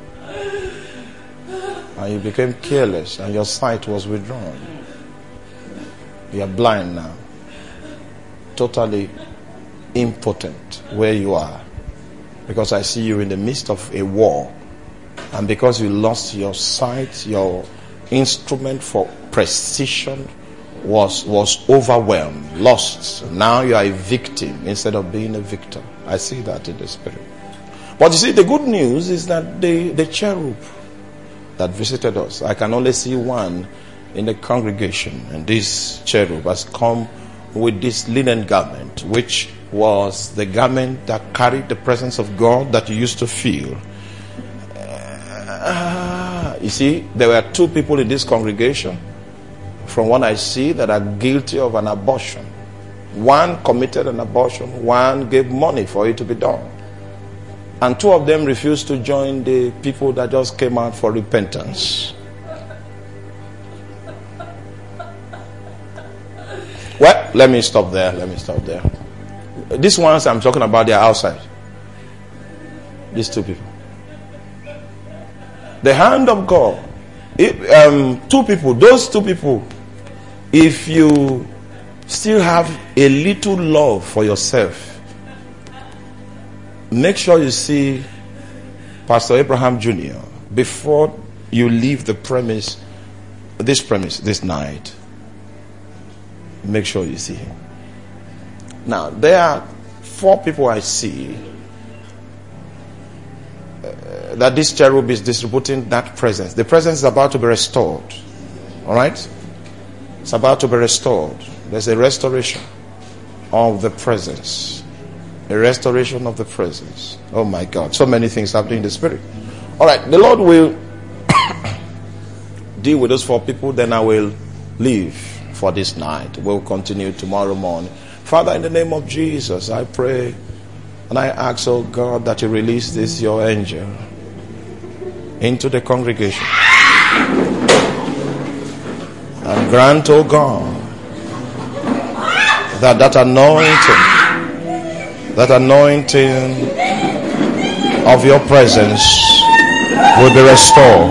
And you became careless and your sight was withdrawn. You are blind now. Totally impotent where you are. Because I see you in the midst of a war. And because you lost your sight, your instrument for precision was was overwhelmed, lost. Now you are a victim instead of being a victor. I see that in the spirit. But you see, the good news is that the, the cherub that visited us, I can only see one in the congregation. And this cherub has come with this linen garment, which was the garment that carried the presence of God that you used to feel. Uh, you see, there were two people in this congregation, from what I see, that are guilty of an abortion. One committed an abortion, one gave money for it to be done. And two of them refused to join the people that just came out for repentance. Well, let me stop there. Let me stop there. These ones I'm talking about, they are outside. These two people. The hand of God. If, um, two people, those two people, if you still have a little love for yourself, make sure you see Pastor Abraham Junior before you leave the premise, this premise, this night. Make sure you see him. Now, there are four people I see uh, that this cherub is distributing that presence. The presence is about to be restored. All right? It's about to be restored. There's a restoration of the presence. A restoration of the presence. Oh my God. So many things happening in the spirit. All right. The Lord will deal with those four people. Then I will leave for this night. We'll continue tomorrow morning. Father, in the name of Jesus, I pray and I ask, oh God, that you release this, your angel, into the congregation. And grant, oh God, that that anointing, that anointing of your presence will be restored.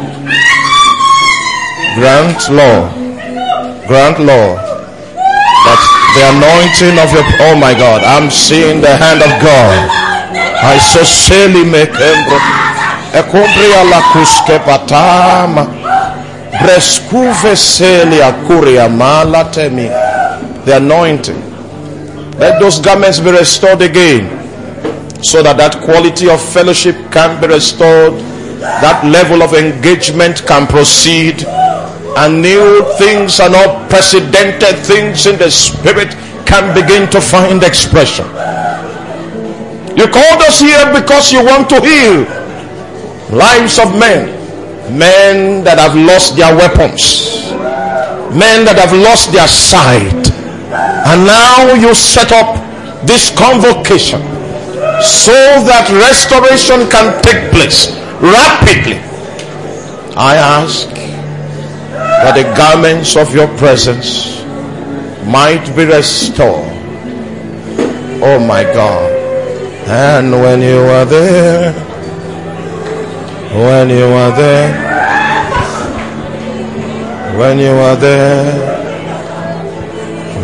Grant, Lord, grant, Lord, that the anointing of your, oh my God, I'm seeing the hand of God. I so silly make embro ekobria la kuske patama breskuve seli akuria malatemi. The anointing, let those garments be restored again, so that that quality of fellowship can be restored, that level of engagement can proceed, and new things and unprecedented things in the spirit can begin to find expression. You called us here because you want to heal lives of men, men that have lost their weapons, men that have lost their sight, and now you set up this convocation so that restoration can take place rapidly. I ask that the garments of your presence might be restored. Oh my God. And when you are there, when you are there, when you are there,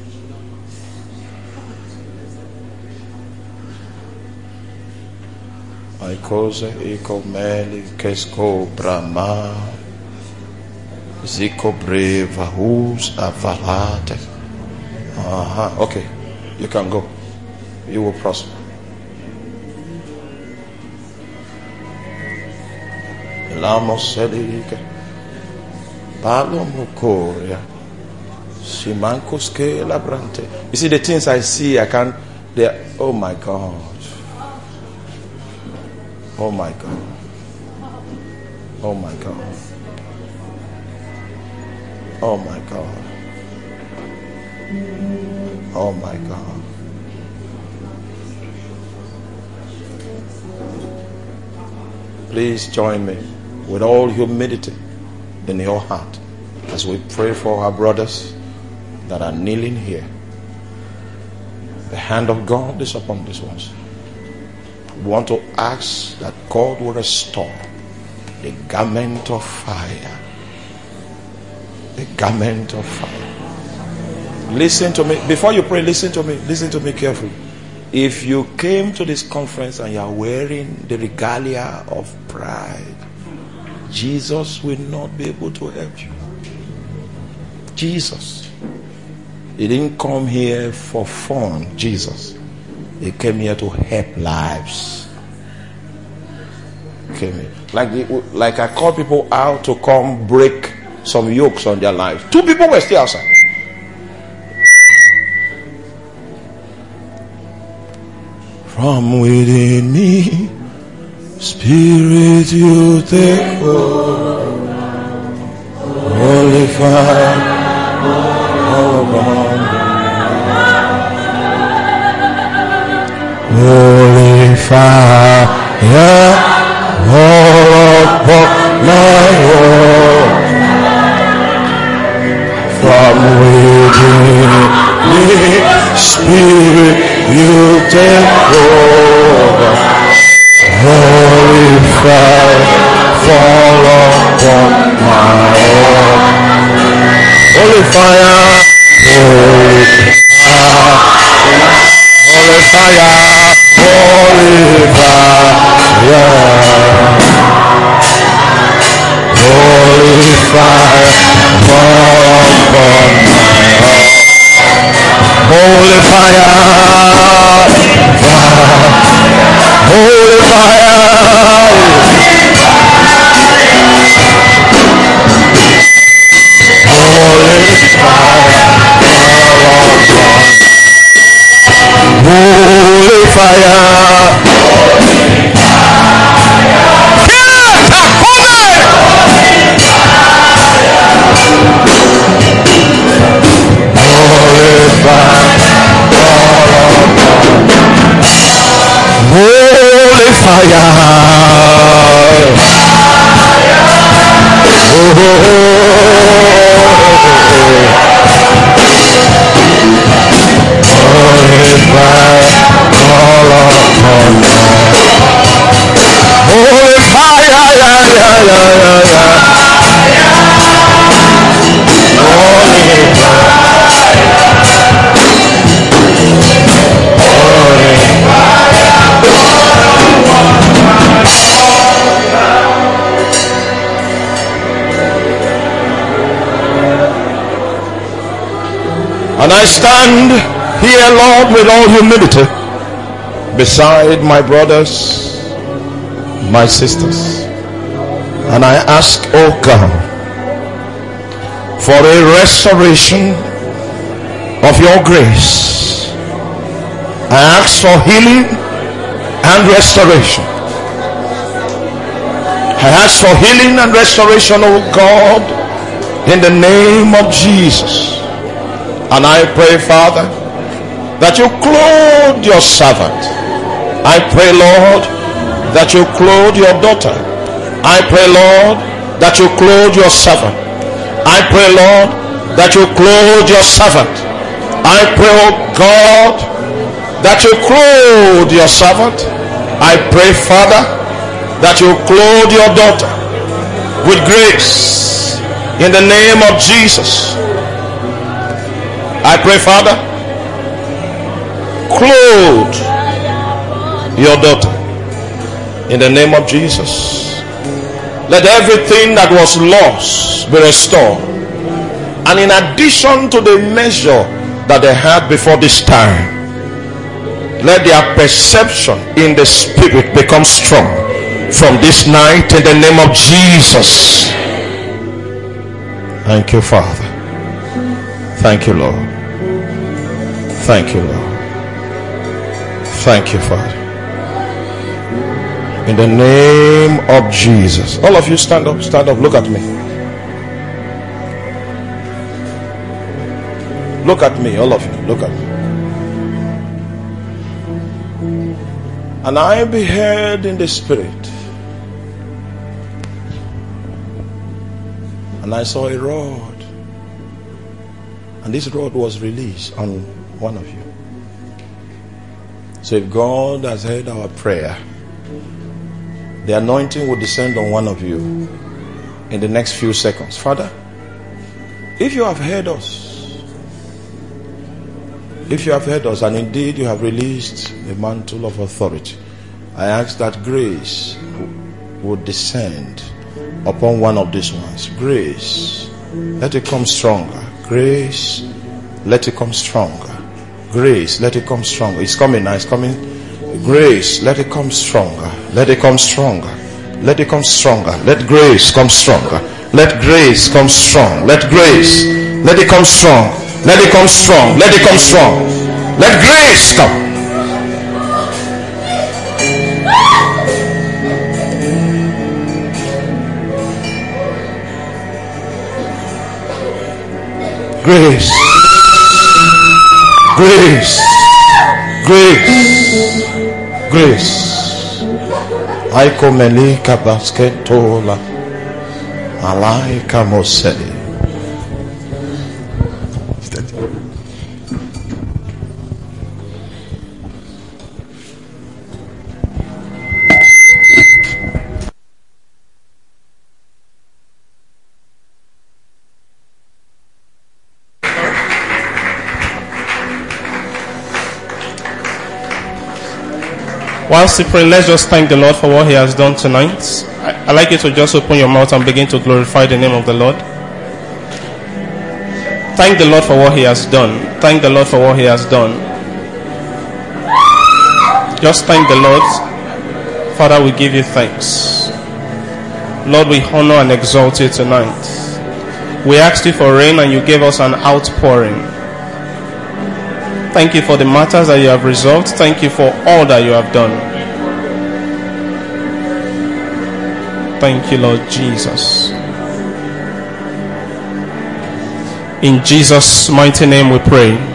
I cause eco meli kesco brahma ziko breva who's avalate. Aha, okay. You can go. You will prosper. Lamos Sedike Palomokoria Simankoske Labrante. You see the things I see, I can't. They, oh my God. Oh my God. Oh my God. Oh my God. Oh my God. Please join me with all humility in your heart as we pray for our brothers that are kneeling here. The hand of God is upon these ones. We want to ask that God will restore the garment of fire. The garment of fire. Listen to me. Before you pray, listen to me. Listen to me carefully. If you came to this conference and you are wearing the regalia of pride, Jesus will not be able to help you. Jesus. He didn't come here for fun, Jesus. He came here to help lives. Came here. Like, the, like I call people out to come break some yokes on their lives. Two people were still outside. From within me, Spirit, you take over. Holy fire, all around. Holy fire, all upon my world. From within me, Spirit, you take over. Holy fire, fall upon my heart. Holy fire, holy fire, holy fire, holy fire, holy fire, fall upon my heart. Holy fire, fire, holy And I stand here, Lord, with all humility beside my brothers, my sisters. And I ask, oh God, for a restoration of your grace. I ask for healing and restoration. I ask for healing and restoration, oh God, in the name of Jesus. And I pray, Father, that you clothe your servant. I pray, Lord, that you clothe your daughter. I pray, Lord, that you clothe your servant. I pray, Lord, that you clothe your servant. I pray, oh God, that you clothe your servant. I pray, Father, that you clothe your daughter with grace in the name of Jesus. I pray, Father, clothe your daughter In the name of Jesus. Let everything that was lost be restored. And in addition to the measure that they had before this time, let their perception in the spirit become strong from this night in the name of Jesus. Thank you, Father. Thank you, Lord. Thank you, Lord. Thank you, Father. In the name of Jesus. All of you stand up, stand up, look at me. Look at me, all of you, look at me. And I beheld in the spirit, and I saw a rod, and this rod was released on one of you. So if God has heard our prayer, the anointing will descend on one of you in the next few seconds. Father, if you have heard us, if you have heard us, and indeed you have released the mantle of authority, I ask that grace would descend upon one of these ones. Grace, let it come stronger. Grace, let it come stronger. Grace, let it come stronger. It's coming now, it's coming. Grace, let it come stronger. Let it come stronger. Let it come stronger. Let grace come stronger. Let grace come strong. Let grace, let it come strong. Let it come strong. Let it come strong. Let grace come. Grace. Grace. Grace. Grace. Aiko melika basketola. Alaika moseli. Whilst we pray, let's just thank the Lord for what He has done tonight. I, I'd like you to just open your mouth and begin to glorify the name of the Lord. Thank the Lord for what He has done. Thank the Lord for what He has done. Just thank the Lord. Father, we give you thanks. Lord, we honor and exalt you tonight. We asked you for rain and you gave us an outpouring. Thank you for the matters that you have resolved. Thank you for all that you have done. Thank you, Lord Jesus. In Jesus' mighty name we pray.